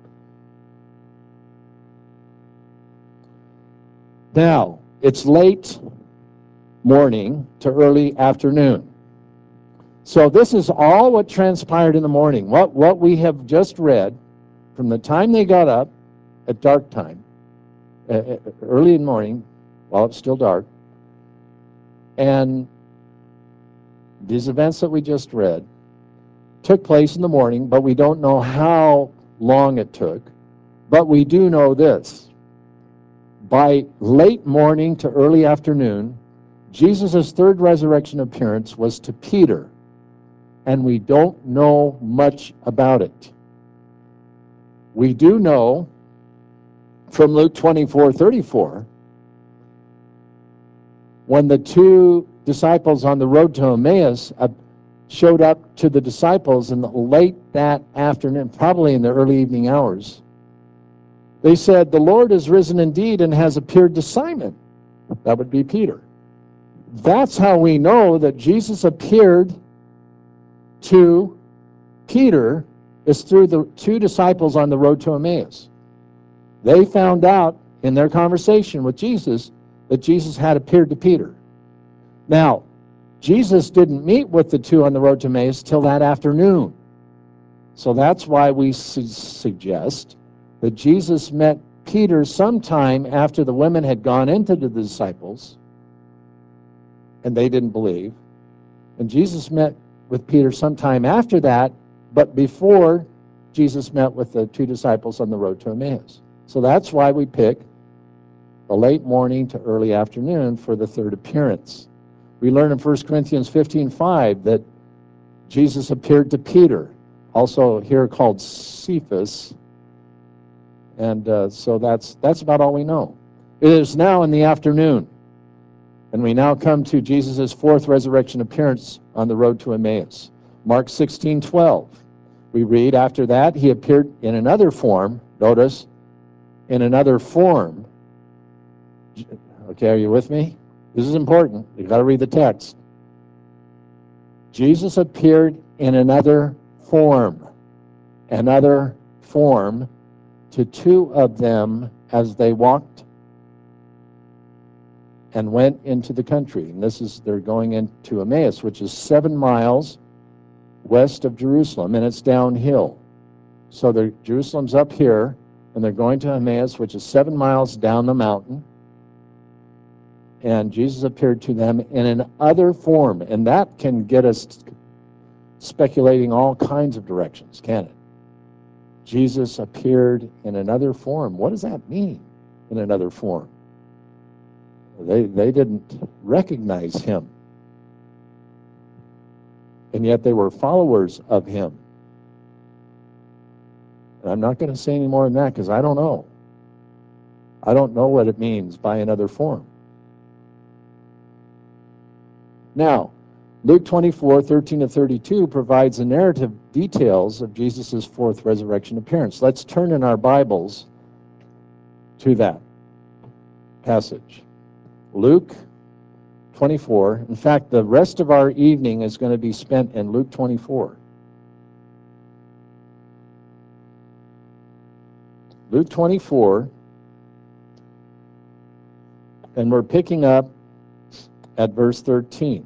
Now, it's late morning to early afternoon. So this is all what transpired in the morning. What, what we have just read, from the time they got up at dark time, uh, early in the morning, while it's still dark, and these events that we just read took place in the morning, but we don't know how long it took. But we do know this. By late morning to early afternoon, Jesus' third resurrection appearance was to Peter, and we don't know much about it. We do know from Luke twenty-four thirty-four, when the two disciples on the road to Emmaus uh, showed up to the disciples in the late that afternoon, probably in the early evening hours, they said, "The Lord is risen indeed and has appeared to Simon." That would be Peter. That's how we know that Jesus appeared to Peter, is through the two disciples on the road to Emmaus. They found out in their conversation with Jesus that Jesus had appeared to Peter. Now, Jesus didn't meet with the two on the road to Emmaus till that afternoon. So that's why we su- suggest that Jesus met Peter sometime after the women had gone into the disciples and they didn't believe. And Jesus met with Peter sometime after that, but before Jesus met with the two disciples on the road to Emmaus. So that's why we pick the late morning to early afternoon for the third appearance. We learn in First Corinthians fifteen five that Jesus appeared to Peter, also here called Cephas, and uh, so that's that's about all we know. It is now in the afternoon, and we now come to Jesus' fourth resurrection appearance on the road to Emmaus. Mark sixteen twelve. We read, after that, he appeared in another form, notice, in another form. Okay, are you with me? This is important. You've got to read the text. Jesus appeared in another form, another form to two of them as they walked and went into the country. And this is, they're going into Emmaus, which is seven miles west of Jerusalem, and it's downhill. So they're, Jerusalem's up here, and they're going to Emmaus, which is seven miles down the mountain. And Jesus appeared to them in an other form, and that can get us speculating all kinds of directions, can it? Jesus appeared in another form. What does that mean, in another form? They, they didn't recognize him, and yet they were followers of him. And I'm not going to say any more than that because I don't know. I don't know what it means by another form. Now, Luke twenty-four thirteen to thirty-two provides the narrative details of Jesus' fourth resurrection appearance. Let's turn in our Bibles to that passage. Luke twenty-four. In fact, the rest of our evening is going to be spent in Luke twenty-four. Luke twenty-four, and we're picking up at verse thirteen.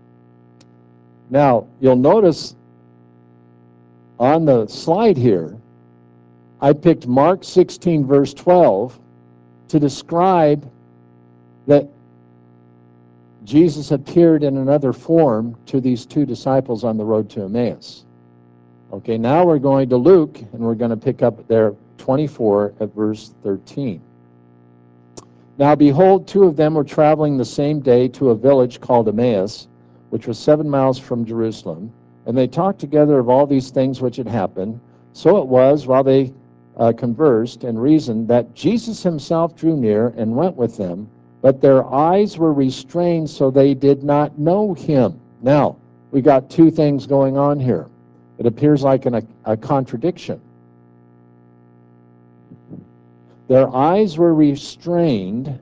Now, you'll notice on the slide here, I picked Mark sixteen, verse twelve, to describe that Jesus appeared in another form to these two disciples on the road to Emmaus. Okay, now we're going to Luke, and we're going to pick up there twenty-four at verse thirteen. Now behold, two of them were traveling the same day to a village called Emmaus, which was seven miles from Jerusalem, and they talked together of all these things which had happened. So it was, while they uh, conversed and reasoned, that Jesus himself drew near and went with them, but their eyes were restrained, so they did not know him. Now, we got two things going on here. It appears like an, a, a contradiction. Their eyes were restrained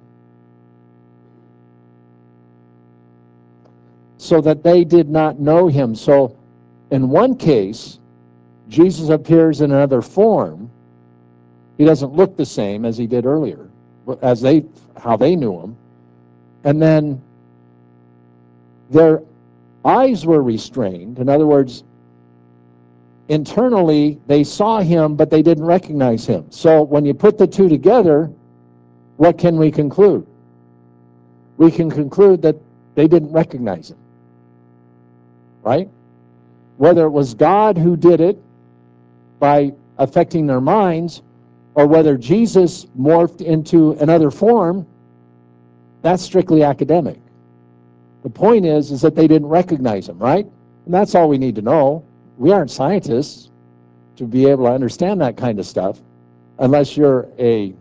so that they did not know him. So in one case, Jesus appears in another form. He doesn't look the same as he did earlier, as they how they knew him. And then their eyes were restrained. In other words, internally they saw him, but they didn't recognize him. So when you put the two together, what can we conclude? We can conclude that they didn't recognize him. Right? Whether it was God who did it by affecting their minds, or whether Jesus morphed into another form, that's strictly academic. The point is, is that they didn't recognize him, right? And that's all we need to know. We aren't scientists to be able to understand that kind of stuff, unless you're a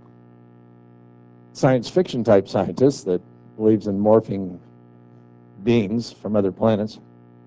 science fiction type scientist that believes in morphing beings from other planets.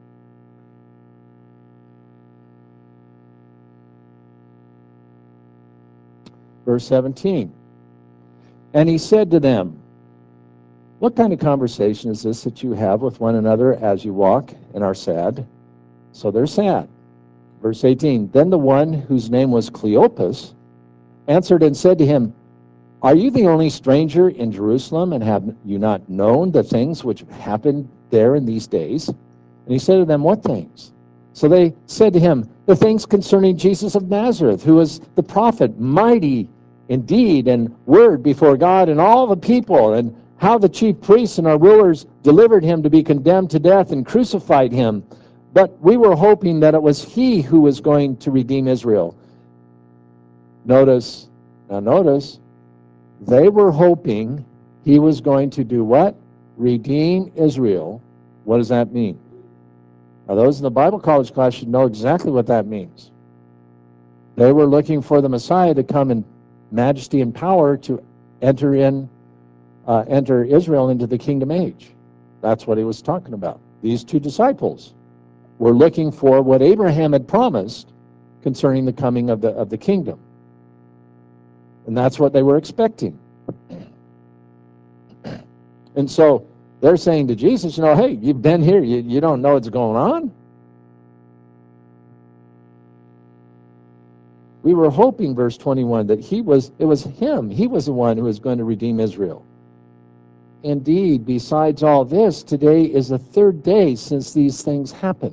Verse seventeen, and he said to them, what kind of conversation is this that you have with one another as you walk and are sad? So they're sad. Verse eighteen, then the one whose name was Cleopas answered and said to him, are you the only stranger in Jerusalem, and have you not known the things which happened there in these days? And he said to them, what things? So they said to him, the things concerning Jesus of Nazareth, who was the prophet, mighty in deed and word before God and all the people, and how the chief priests and our rulers delivered him to be condemned to death and crucified him. But we were hoping that it was he who was going to redeem Israel. Notice, now notice, they were hoping he was going to do what? Redeem Israel. What does that mean? Now, those in the Bible college class should know exactly what that means. They were looking for the Messiah to come in majesty and power to enter in, uh, enter Israel into the kingdom age. That's what he was talking about. These two disciples were looking for what Abraham had promised concerning the coming of the of the kingdom. And that's what they were expecting. And so they're saying to Jesus, you know, hey, you've been here. You, you don't know what's going on? We were hoping, verse twenty-one, that he was, it was him. He was the one who was going to redeem Israel. Indeed, besides all this, today is the third day since these things happened.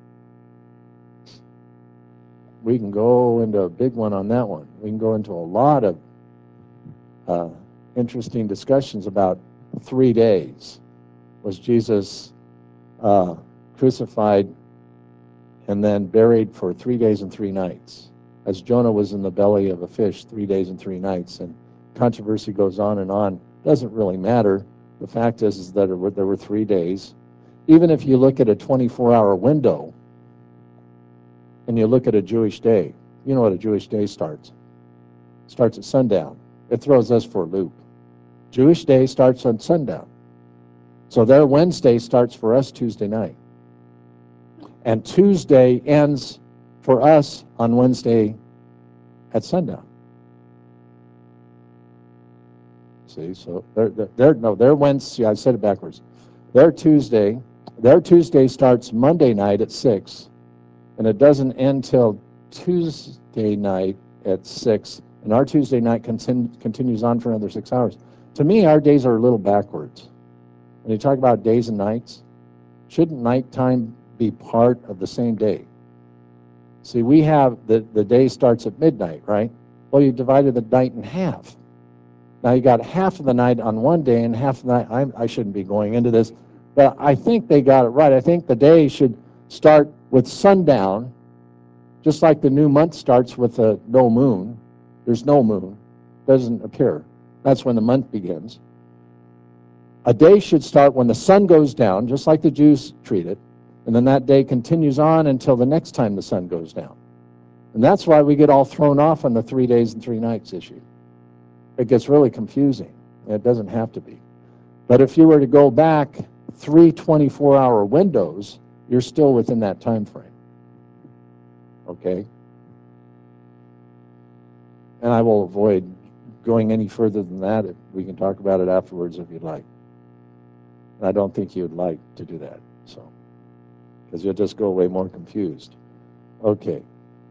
We can go into a big one on that one. We can go into a lot of uh, interesting discussions about three days. Was Jesus uh, crucified and then buried for three days and three nights? As Jonah was in the belly of a fish three days and three nights. And controversy goes on and on. Doesn't really matter. The fact is, is that it were, there were three days. Even if you look at a twenty-four hour window, and you look at a Jewish day, you know what a Jewish day starts. It starts at sundown. It throws us for a loop. Jewish day starts on sundown. So their Wednesday starts for us Tuesday night. And Tuesday ends for us on Wednesday at sundown. See, so they're, they're, no, their Wednesday, I said it backwards. Their Tuesday, their Tuesday starts Monday night at six. And it doesn't end till Tuesday night at six, and our Tuesday night continu continues on for another six hours. To me, our days are a little backwards. When you talk about days and nights, shouldn't nighttime be part of the same day? See, we have, the, the day starts at midnight, right? Well, you divided the night in half. Now you got half of the night on one day and half of the night, I'm, I shouldn't be going into this, but I think they got it right. I think the day should start with sundown, just like the new month starts with a no moon. There's no moon, doesn't appear. That's when the month begins. A day should start when the sun goes down, just like the Jews treat it, and then that day continues on until the next time the sun goes down. And that's why we get all thrown off on the three days and three nights issue. It gets really confusing. It doesn't have to be. But if you were to go back three twenty-four hour windows, you're still within that time frame. Okay? And I will avoid going any further than that. We can talk about it afterwards if you'd like. And I don't think you'd like to do that, so, because you'll just go away more confused. Okay.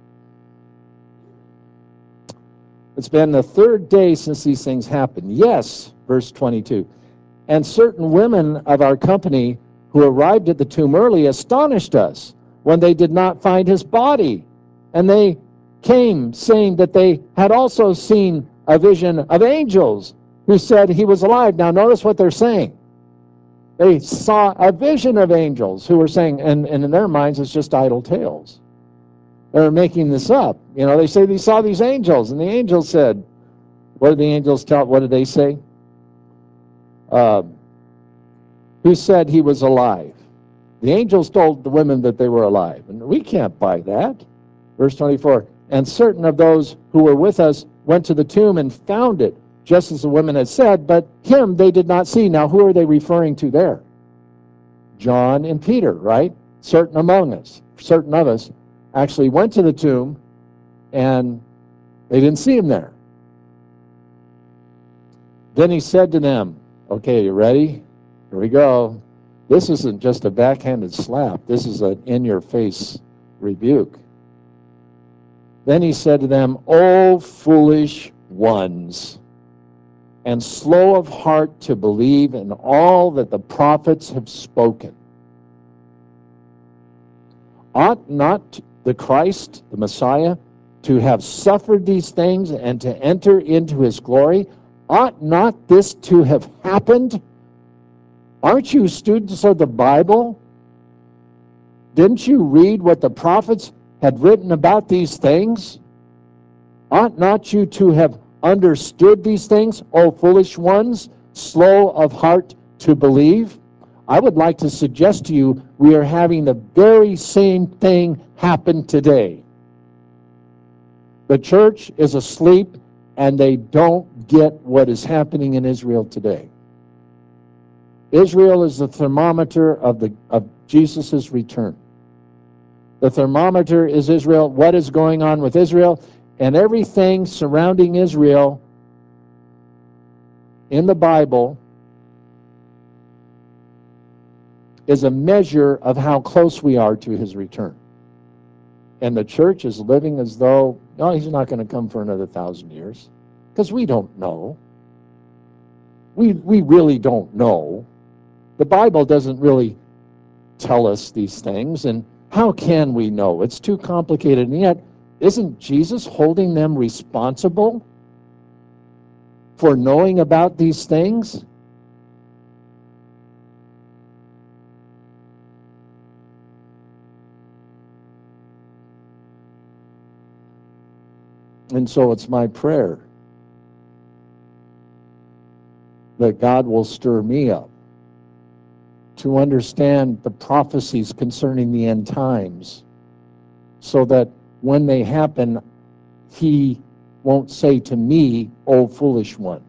It's been the third day since these things happened. Yes, verse twenty-two. And certain women of our company who arrived at the tomb early astonished us when they did not find his body. And they came saying that they had also seen a vision of angels who said he was alive. Now notice what they're saying. They saw a vision of angels who were saying, and, and in their minds it's just idle tales. They're making this up. You know, they say they saw these angels, and the angels said, what did the angels tell? What did they say? Uh, who said he was alive? The angels told the women that they were alive, and we can't buy that. Verse twenty-four, and certain of those who were with us went to the tomb and found it, just as the women had said, but him they did not see. Now, who are they referring to there? John and Peter, right? Certain among us, certain of us, actually went to the tomb, and they didn't see him there. Then he said to them, okay, you ready? Here we go. This isn't just a backhanded slap. This is an in-your-face rebuke. Then he said to them, O foolish ones, and slow of heart to believe in all that the prophets have spoken. Ought not the Christ, the Messiah, to have suffered these things and to enter into his glory? Ought not this to have happened? Aren't you students of the Bible? Didn't you read what the prophets had written about these things? Ought not you to have understood these things, O foolish ones, slow of heart to believe? I would like to suggest to you we are having the very same thing happen today. The church is asleep, and they don't get what is happening in Israel today. Israel is the thermometer of the of Jesus' return. The thermometer is Israel. What is going on with Israel? And everything surrounding Israel in the Bible is a measure of how close we are to his return. And the church is living as though, no, he's not going to come for another thousand years. Because we don't know. We, we really don't know. The Bible doesn't really tell us these things, and how can we know? It's too complicated, and yet, isn't Jesus holding them responsible for knowing about these things? And so it's my prayer that God will stir me up to understand the prophecies concerning the end times, so that when they happen, he won't say to me, "O foolish one."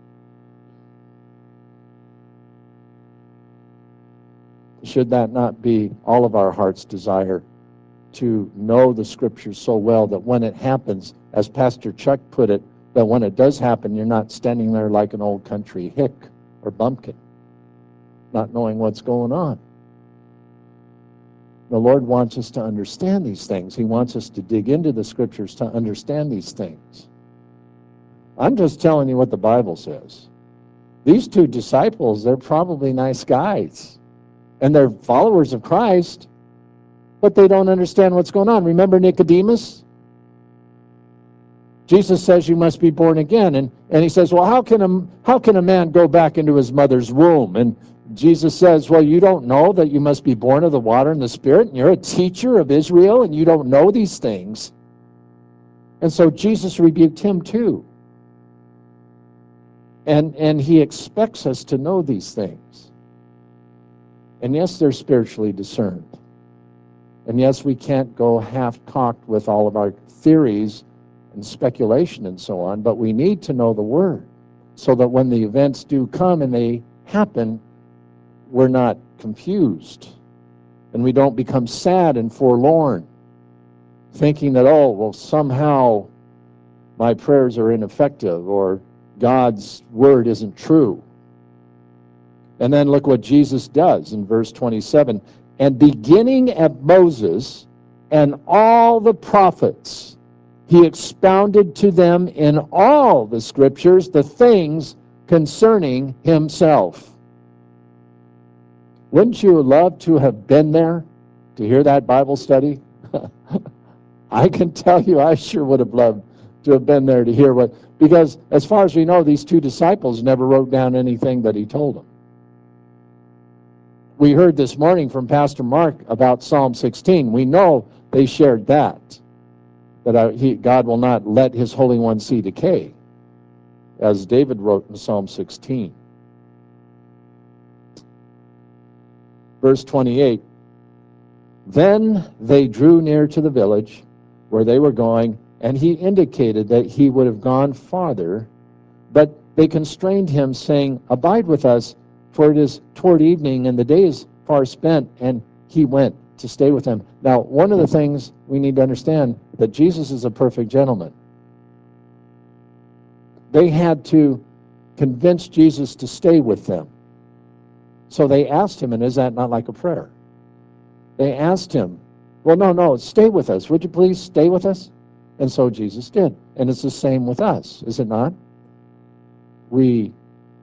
Should that not be all of our heart's desire, to know the scriptures so well that when it happens, as Pastor Chuck put it, that when it does happen, you're not standing there like an old country hick or bumpkin, not knowing what's going on. The Lord wants us to understand these things. He wants us to dig into the scriptures to understand these things. I'm just telling you what the Bible says. These two disciples, they're probably nice guys, and they're followers of Christ, but they don't understand what's going on. Remember Nicodemus? Jesus says you must be born again, and, and he says, well, how can a, how can a man go back into his mother's womb? And Jesus says, well, you don't know that you must be born of the water and the Spirit, and you're a teacher of Israel, and you don't know these things. And so Jesus rebuked him too. And, and he expects us to know these things. And yes, they're spiritually discerned. And yes, we can't go half-cocked with all of our theories and speculation and so on, but we need to know the Word, so that when the events do come and they happen, we're not confused, and we don't become sad and forlorn, thinking that, oh, well, somehow my prayers are ineffective, or God's Word isn't true. And then look what Jesus does in verse twenty-seven. And beginning at Moses and all the prophets, he expounded to them in all the scriptures the things concerning himself. Wouldn't you love to have been there to hear that Bible study? I can tell you, I sure would have loved to have been there to hear what, because as far as we know, these two disciples never wrote down anything that he told them. We heard this morning from Pastor Mark about Psalm sixteen. We know they shared that. that I, he, God will not let his Holy One see decay, as David wrote in Psalm sixteen. Verse twenty-eight, then they drew near to the village where they were going, and he indicated that he would have gone farther, but they constrained him, saying, abide with us, for it is toward evening, and the day is far spent, and he went to stay with them. Now, one of the things we need to understand, that Jesus is a perfect gentleman. They had to convince Jesus to stay with them. So they asked him, and is that not like a prayer? They asked him, well, no, no, stay with us. Would you please stay with us? And so Jesus did. And it's the same with us, is it not? We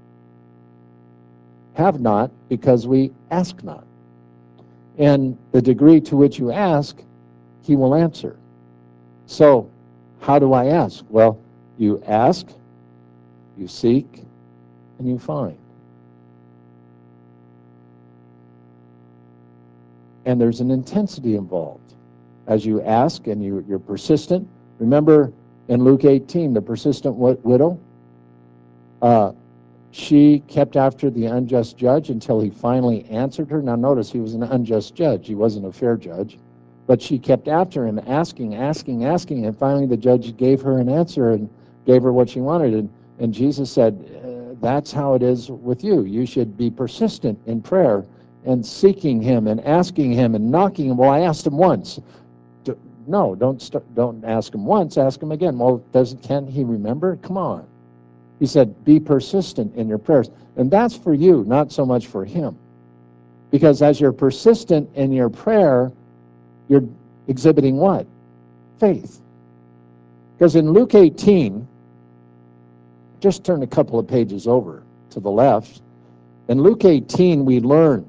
have not because we ask not. And the degree to which you ask, he will answer. So, how do I ask? Well, you ask, you seek, and you find. And there's an intensity involved. As you ask and you, you're persistent. Remember in Luke eighteen, the persistent widow? Uh, she kept after the unjust judge until he finally answered her. Now notice, he was an unjust judge. He wasn't a fair judge. But she kept after him, asking, asking, asking, and finally the judge gave her an answer and gave her what she wanted. And, and Jesus said, uh, that's how it is with you. You should be persistent in prayer and seeking him and asking him and knocking him. Well, I asked him once. No, don't start, don't ask him once, ask him again. Well, does can he remember? Come on. He said, be persistent in your prayers. And that's for you, not so much for him. Because as you're persistent in your prayer, you're exhibiting what? Faith. Because in Luke eighteen, just turn a couple of pages over to the left. In Luke eighteen, we learn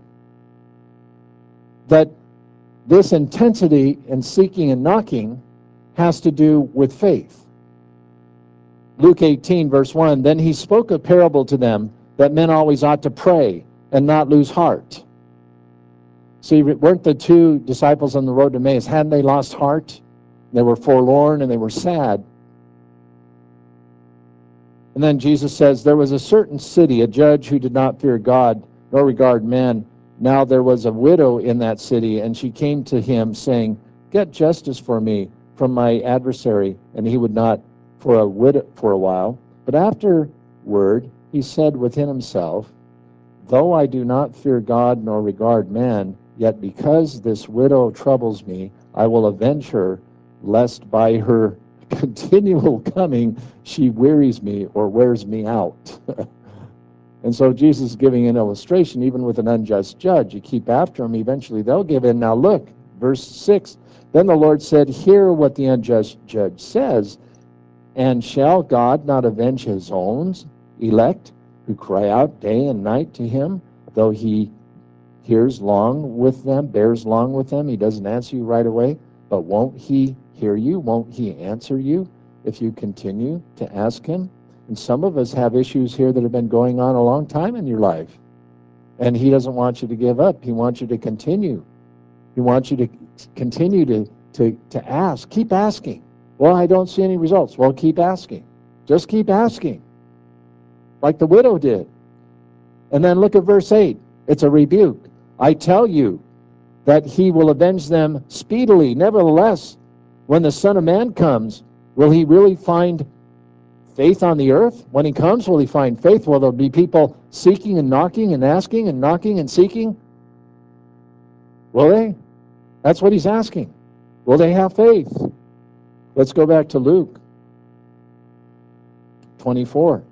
that this intensity in seeking and knocking has to do with faith. Luke eighteen, verse one, then he spoke a parable to them that men always ought to pray and not lose heart. See, weren't the two disciples on the road to Emmaus, hadn't they lost heart? They were forlorn and they were sad. And then Jesus says, there was a certain city, a judge who did not fear God nor regard men. Now there was a widow in that city, and she came to him, saying, get justice for me from my adversary. And he would not for a widow for a while. But afterward he said within himself, though I do not fear God nor regard man, yet because this widow troubles me, I will avenge her, lest by her continual coming she wearies me or wears me out. And so Jesus is giving an illustration. Even with an unjust judge, you keep after them, eventually they'll give in. Now look, verse six, then the Lord said, hear what the unjust judge says, and shall God not avenge his own elect who cry out day and night to him, though he hears long with them, bears long with them? He doesn't answer you right away, but won't he hear you? Won't he answer you if you continue to ask him? And some of us have issues here that have been going on a long time in your life, and he doesn't want you to give up. He wants you to continue. He wants you to continue to, to, to ask. Keep asking. Well, I don't see any results. Well, keep asking. Just keep asking, like the widow did. And then look at verse eight. It's a rebuke. I tell you that he will avenge them speedily. Nevertheless, when the Son of Man comes, will he really find faith on the earth? When he comes, will he find faith? Will there be people seeking and knocking and asking and knocking and seeking? Will they? That's what he's asking. Will they have faith? Let's go back to Luke twenty-four.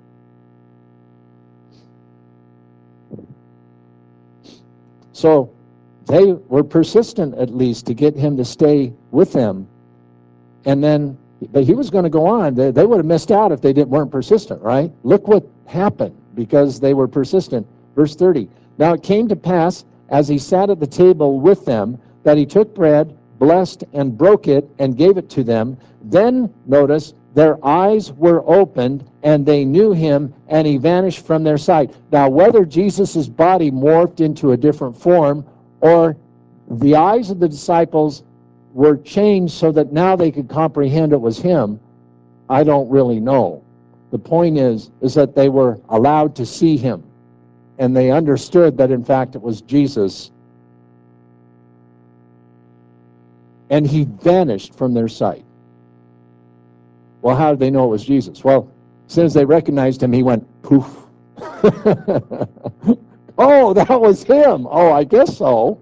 So they were persistent, at least, to get him to stay with them. And then, but he was going to go on. They, they would have missed out if they didn't, weren't persistent, right? Look what happened because they were persistent. Verse thirty. Now it came to pass, as he sat at the table with them, that he took bread, blessed and broke it, and gave it to them. Then, notice, their eyes were opened, and they knew him, and he vanished from their sight. Now, whether Jesus' body morphed into a different form, or the eyes of the disciples were changed so that now they could comprehend it was him, I don't really know. The point is, is that they were allowed to see him, and they understood that in fact it was Jesus, and he vanished from their sight. Well, how did they know it was Jesus? Well, as soon as they recognized him, he went poof. Oh, that was him. Oh, I guess so.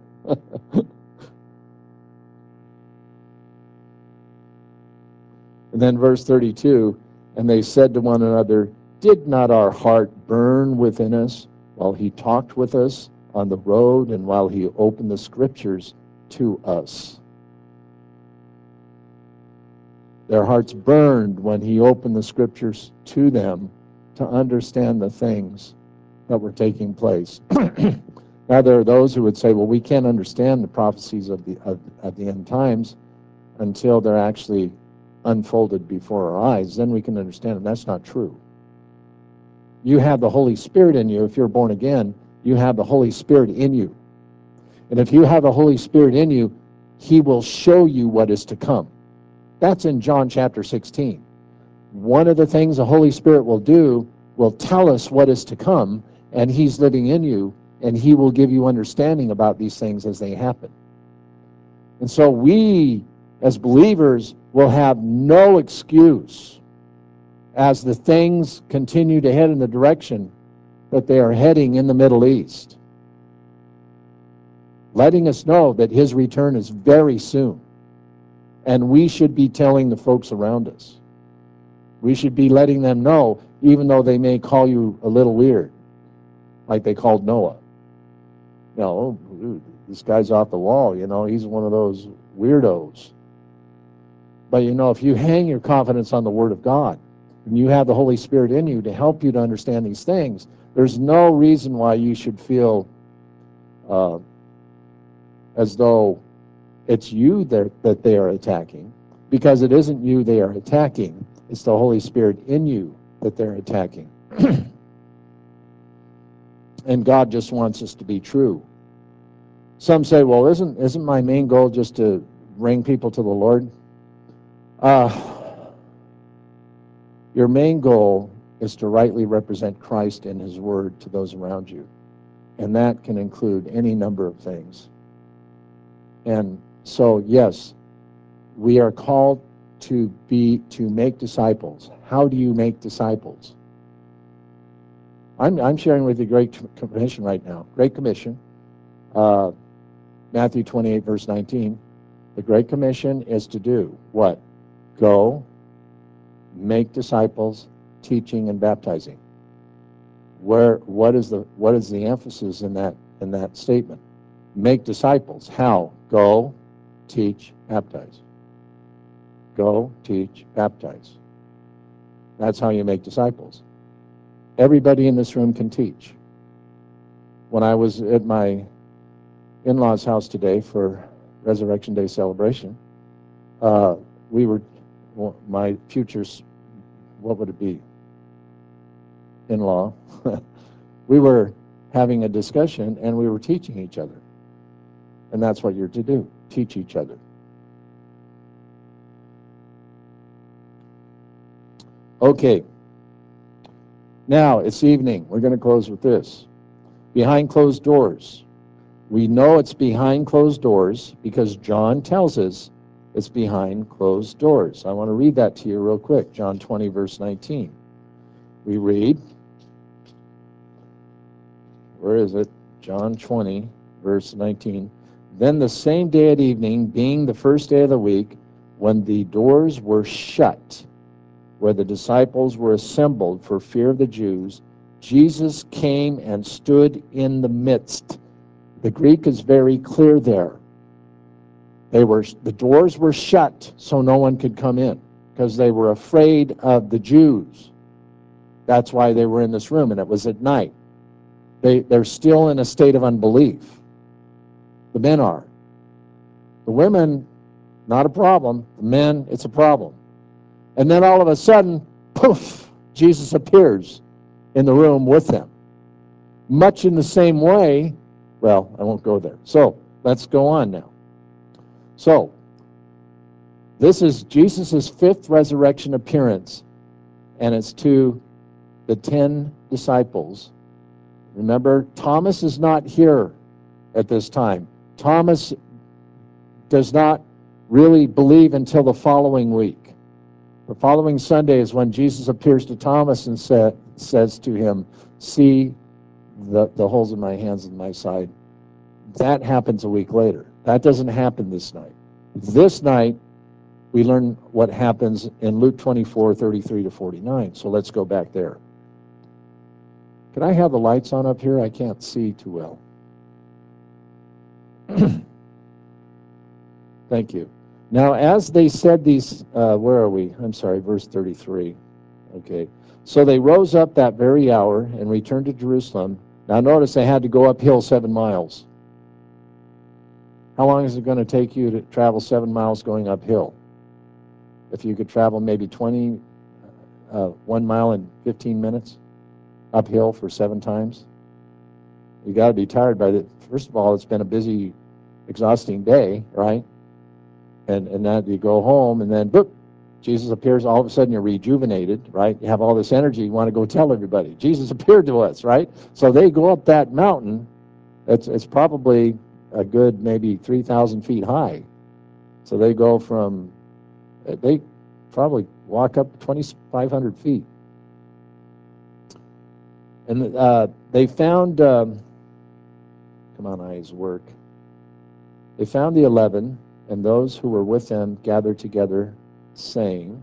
And then verse thirty-two, and they said to one another, did not our heart burn within us while he talked with us on the road and while he opened the scriptures to us? Their hearts burned when he opened the scriptures to them to understand the things that were taking place. Now there are those who would say, well, we can't understand the prophecies of the of, of the end times until they're actually unfolded before our eyes. Then we can understand them. That's not true. You have the Holy Spirit in you. If you're born again, you have the Holy Spirit in you. And if you have the Holy Spirit in you, he will show you what is to come. That's in John chapter sixteen. One of the things the Holy Spirit will do will tell us what is to come, and he's living in you, and he will give you understanding about these things as they happen. And so we, as believers, will have no excuse as the things continue to head in the direction that they are heading in the Middle East, letting us know that his return is very soon. And we should be telling the folks around us. We should be letting them know, even though they may call you a little weird, like they called Noah. You know, oh, this guy's off the wall, you know, he's one of those weirdos. But you know, if you hang your confidence on the Word of God, and you have the Holy Spirit in you to help you to understand these things, there's no reason why you should feel uh, as though it's you that, that they are attacking, because it isn't you they are attacking. It's the Holy Spirit in you that they're attacking. And God just wants us to be true. Some say, well, isn't, isn't my main goal just to bring people to the Lord? Uh, your main goal is to rightly represent Christ and his word to those around you. And that can include any number of things. And so, yes, we are called to be, to make disciples. How do you make disciples? I'm, I'm sharing with you Great Commission right now. Great Commission, uh, Matthew twenty-eight, verse nineteen. The Great Commission is to do what? Go, make disciples, teaching and baptizing. Where, what is the, what is the emphasis in that, in that statement? Make disciples. How? Go, teach, baptize. Go, teach, baptize. That's how you make disciples. Everybody in this room can teach. When I was at my in-laws' house today for Resurrection Day celebration, uh, we were, well, my future's, what would it be? In-law. We were having a discussion and we were teaching each other. And that's what you're to do, teach each other. Okay. Now, it's evening. We're going to close with this. Behind closed doors. We know it's behind closed doors because John tells us it's behind closed doors. I want to read that to you real quick. John twenty, verse nineteen. We read, where is it? John twenty, verse nineteen. Then the same day at evening, being the first day of the week, when the doors were shut, where the disciples were assembled for fear of the Jews, Jesus came and stood in the midst. The Greek is very clear there. They were, the doors were shut so no one could come in because they were afraid of the Jews. That's why they were in this room, and it was at night. They, they're still in a state of unbelief. The men are. The women, not a problem. The men, it's a problem. And then all of a sudden, poof, Jesus appears in the room with them. Much in the same way, well, I won't go there. So let's go on now. So This is Jesus' fifth resurrection appearance, and it's to the ten disciples. Remember, Thomas is not here at this time. Thomas does not really believe until the following week. The following Sunday is when Jesus appears to Thomas and sa- says to him, see the, the holes in my hands and my side. That happens a week later. That doesn't happen this night. This night, we learn what happens in Luke twenty-four, thirty-three to forty-nine. So let's go back there. Can I have the lights on up here? I can't see too well. Thank you. Now, as they said these, uh, where are we? I'm sorry, verse thirty-three. Okay. So they rose up that very hour and returned to Jerusalem. Now, notice they had to go uphill seven miles. How long is it going to take you to travel seven miles going uphill? If you could travel maybe twenty, uh, one mile in fifteen minutes uphill for seven times, you got to be tired by the. First of all, it's been a busy, exhausting day, right? And and then you go home, and then boop, Jesus appears. All of a sudden, you're rejuvenated, right? You have all this energy. You want to go tell everybody Jesus appeared to us, right? So they go up that mountain. It's it's probably a good maybe three thousand feet high. So they go from, they probably walk up twenty-five hundred feet. And uh, they found, um, come on, eyes, work. They found the eleven, and those who were with them gathered together, saying,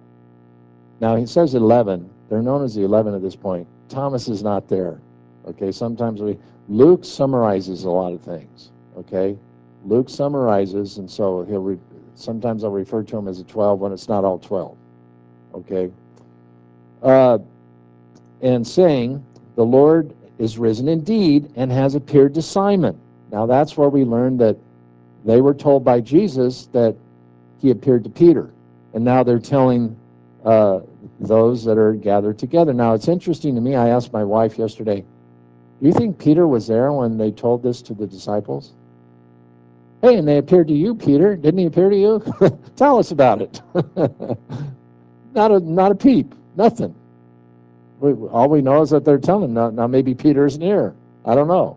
now he says eleven. They're known as the eleven at this point. Thomas is not there. Okay, sometimes we, Luke summarizes a lot of things. Okay, Luke summarizes, and so he'll re, sometimes I'll refer to him as a twelve when it's not all twelve. Okay, uh, and saying, the Lord is risen indeed and has appeared to Simon. Now that's where we learned that they were told by Jesus that he appeared to Peter, and now they're telling uh, those that are gathered together. Now it's interesting to me. I asked my wife yesterday, do you think Peter was there when they told this to the disciples? Hey, and they appeared to you, Peter. Didn't he appear to you? Tell us about it. not a not a peep. Nothing. We, all we know is that they're telling. Now, now maybe Peter's near. I don't know.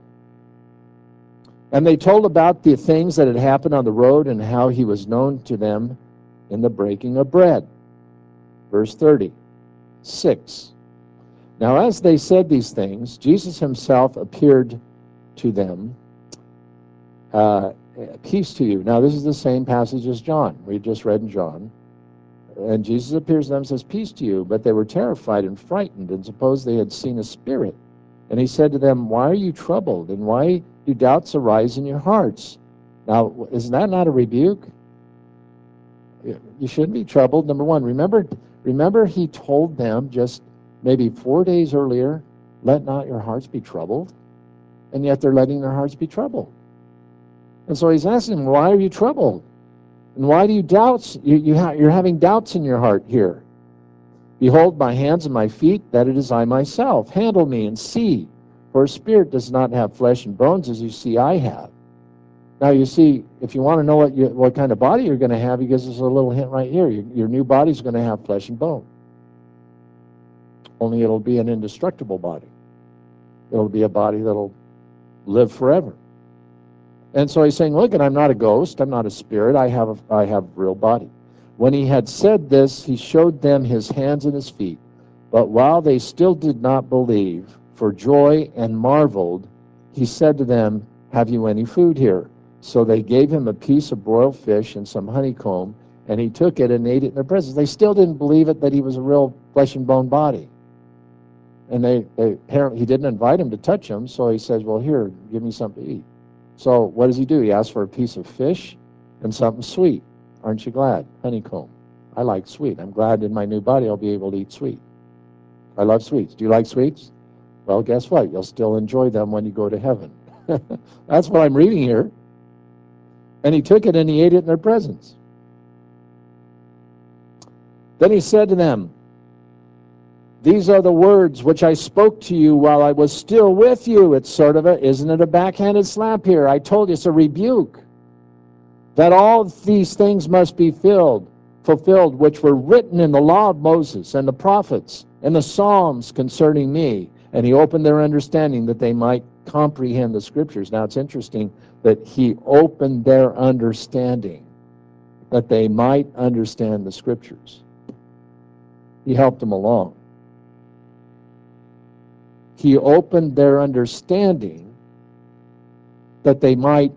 And they told about the things that had happened on the road and how he was known to them in the breaking of bread. Verse thirty-six. Now as they said these things, Jesus himself appeared to them. Uh, peace to you. Now this is the same passage as John. We just read in John. And Jesus appears to them and says, peace to you. But they were terrified and frightened and supposed they had seen a spirit. And he said to them, why are you troubled? And why do doubts arise in your hearts? Now, is that not a rebuke? You shouldn't be troubled. Number one, remember, remember he told them just maybe four days earlier, let not your hearts be troubled. And yet they're letting their hearts be troubled. And so he's asking them, why are you troubled? And why do you doubt? You, you ha you're having doubts in your heart here. Behold, my hands and my feet, that it is I myself. Handle me and see. For a spirit does not have flesh and bones, as you see I have. Now, you see, if you want to know what you, what kind of body you're going to have, he gives us a little hint right here. Your, your new body's going to have flesh and bone. Only it'll be an indestructible body. It'll be a body that'll live forever. And so he's saying, look, and I'm not a ghost. I'm not a spirit. I have a, I have a real body. When he had said this, he showed them his hands and his feet. But while they still did not believe, for joy and marveled, he said to them, have you any food here? So they gave him a piece of broiled fish and some honeycomb, and he took it and ate it in their presence. They still didn't believe it that he was a real flesh and bone body. And they, they apparently he didn't invite him to touch him, so he says, well, here, give me something to eat. So what does he do? He asks for a piece of fish and something sweet. Aren't you glad? Honeycomb. I like sweet. I'm glad in my new body I'll be able to eat sweet. I love sweets. Do you like sweets? Well, guess what? You'll still enjoy them when you go to heaven. That's what I'm reading here. And he took it and he ate it in their presence. Then he said to them, these are the words which I spoke to you while I was still with you. It's sort of a, isn't it a backhanded slap here? I told you it's a rebuke. that all these things must be filled, fulfilled, which were written in the law of Moses and the prophets and the Psalms concerning me. And he opened their understanding that they might comprehend the scriptures. Now it's interesting that he opened their understanding, that they might understand the scriptures. He helped them along. He opened their understanding that they might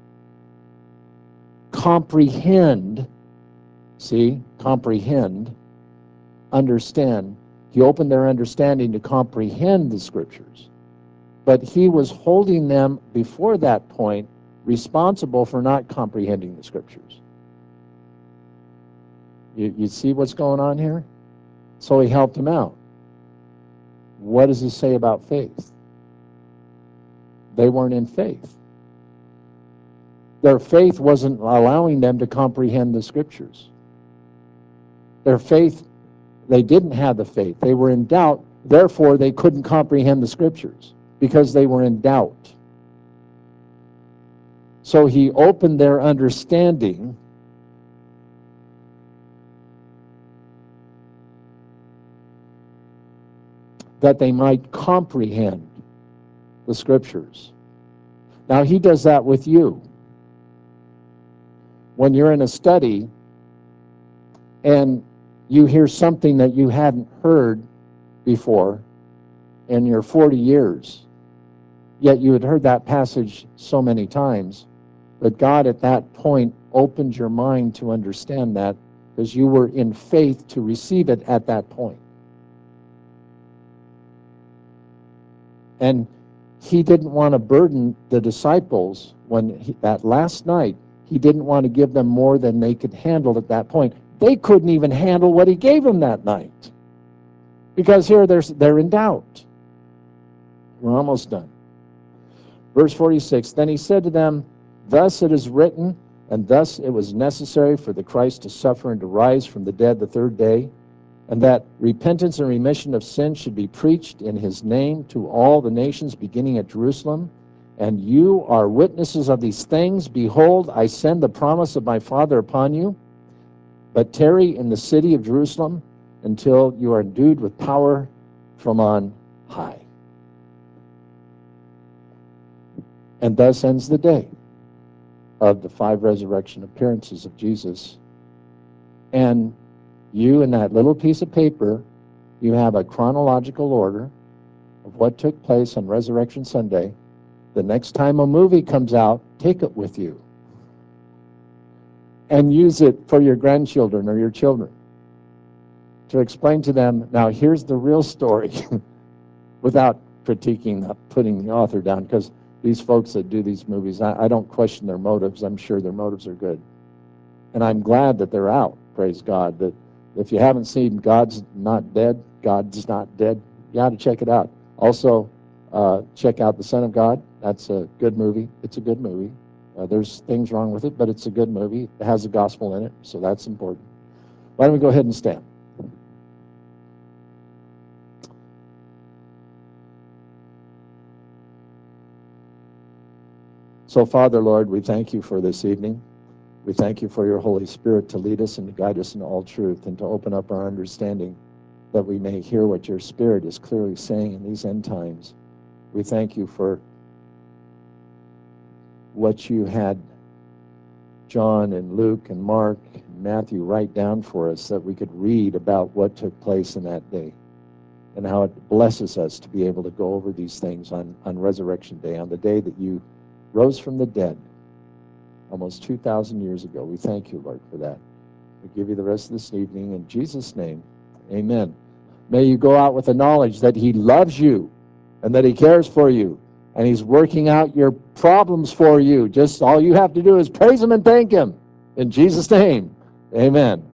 comprehend, see, comprehend, understand. He opened their understanding to comprehend the scriptures. But he was holding them, before that point, responsible for not comprehending the scriptures. You, you see what's going on here? So he helped them out. What does this say about faith? They weren't in faith. Their faith wasn't allowing them to comprehend the scriptures. Their faith, they didn't have the faith. They were in doubt, therefore they couldn't comprehend the scriptures because they were in doubt. So he opened their understanding that they might comprehend the scriptures. Now he does that with you. When you're in a study and you hear something that you hadn't heard before in your forty years, yet you had heard that passage so many times, but God at that point opened your mind to understand that because you were in faith to receive it at that point. And he didn't want to burden the disciples when he, that last night, he didn't want to give them more than they could handle at that point. They couldn't even handle what he gave them that night. Because here they're, they're in doubt. We're almost done. Verse forty-six, then he said to them, thus it is written, and thus it was necessary for the Christ to suffer and to rise from the dead the third day, and that repentance and remission of sin should be preached in his name to all the nations beginning at Jerusalem. And you are witnesses of these things. Behold, I send the promise of my Father upon you, but tarry in the city of Jerusalem until you are endued with power from on high. And thus ends the day of the five resurrection appearances of Jesus. And you, in that little piece of paper, you have a chronological order of what took place on Resurrection Sunday. The next time a movie comes out, take it with you and use it for your grandchildren or your children to explain to them, now here's the real story, without critiquing, putting the author down, because these folks that do these movies, I, I don't question their motives. I'm sure their motives are good. And I'm glad that they're out, praise God. That if you haven't seen God's Not Dead, God's Not Dead, you ought to check it out. Also, uh, check out The Son of God. That's a good movie. It's a good movie. Uh, there's things wrong with it, but it's a good movie. It has the gospel in it, so that's important. Why don't we go ahead and stand? So, Father, Lord, we thank you for this evening. We thank you for your Holy Spirit to lead us and to guide us in all truth and to open up our understanding that we may hear what your Spirit is clearly saying in these end times. We thank you for what you had John and Luke and Mark and Matthew write down for us, that we could read about what took place in that day and how it blesses us to be able to go over these things on, on Resurrection Day, on the day that you rose from the dead almost two thousand years ago. We thank you, Lord, for that. We give you the rest of this evening in Jesus' name. Amen. May you go out with the knowledge that he loves you and that he cares for you and he's working out your problems for you. Just all you have to do is praise him and thank him. In Jesus' name, amen.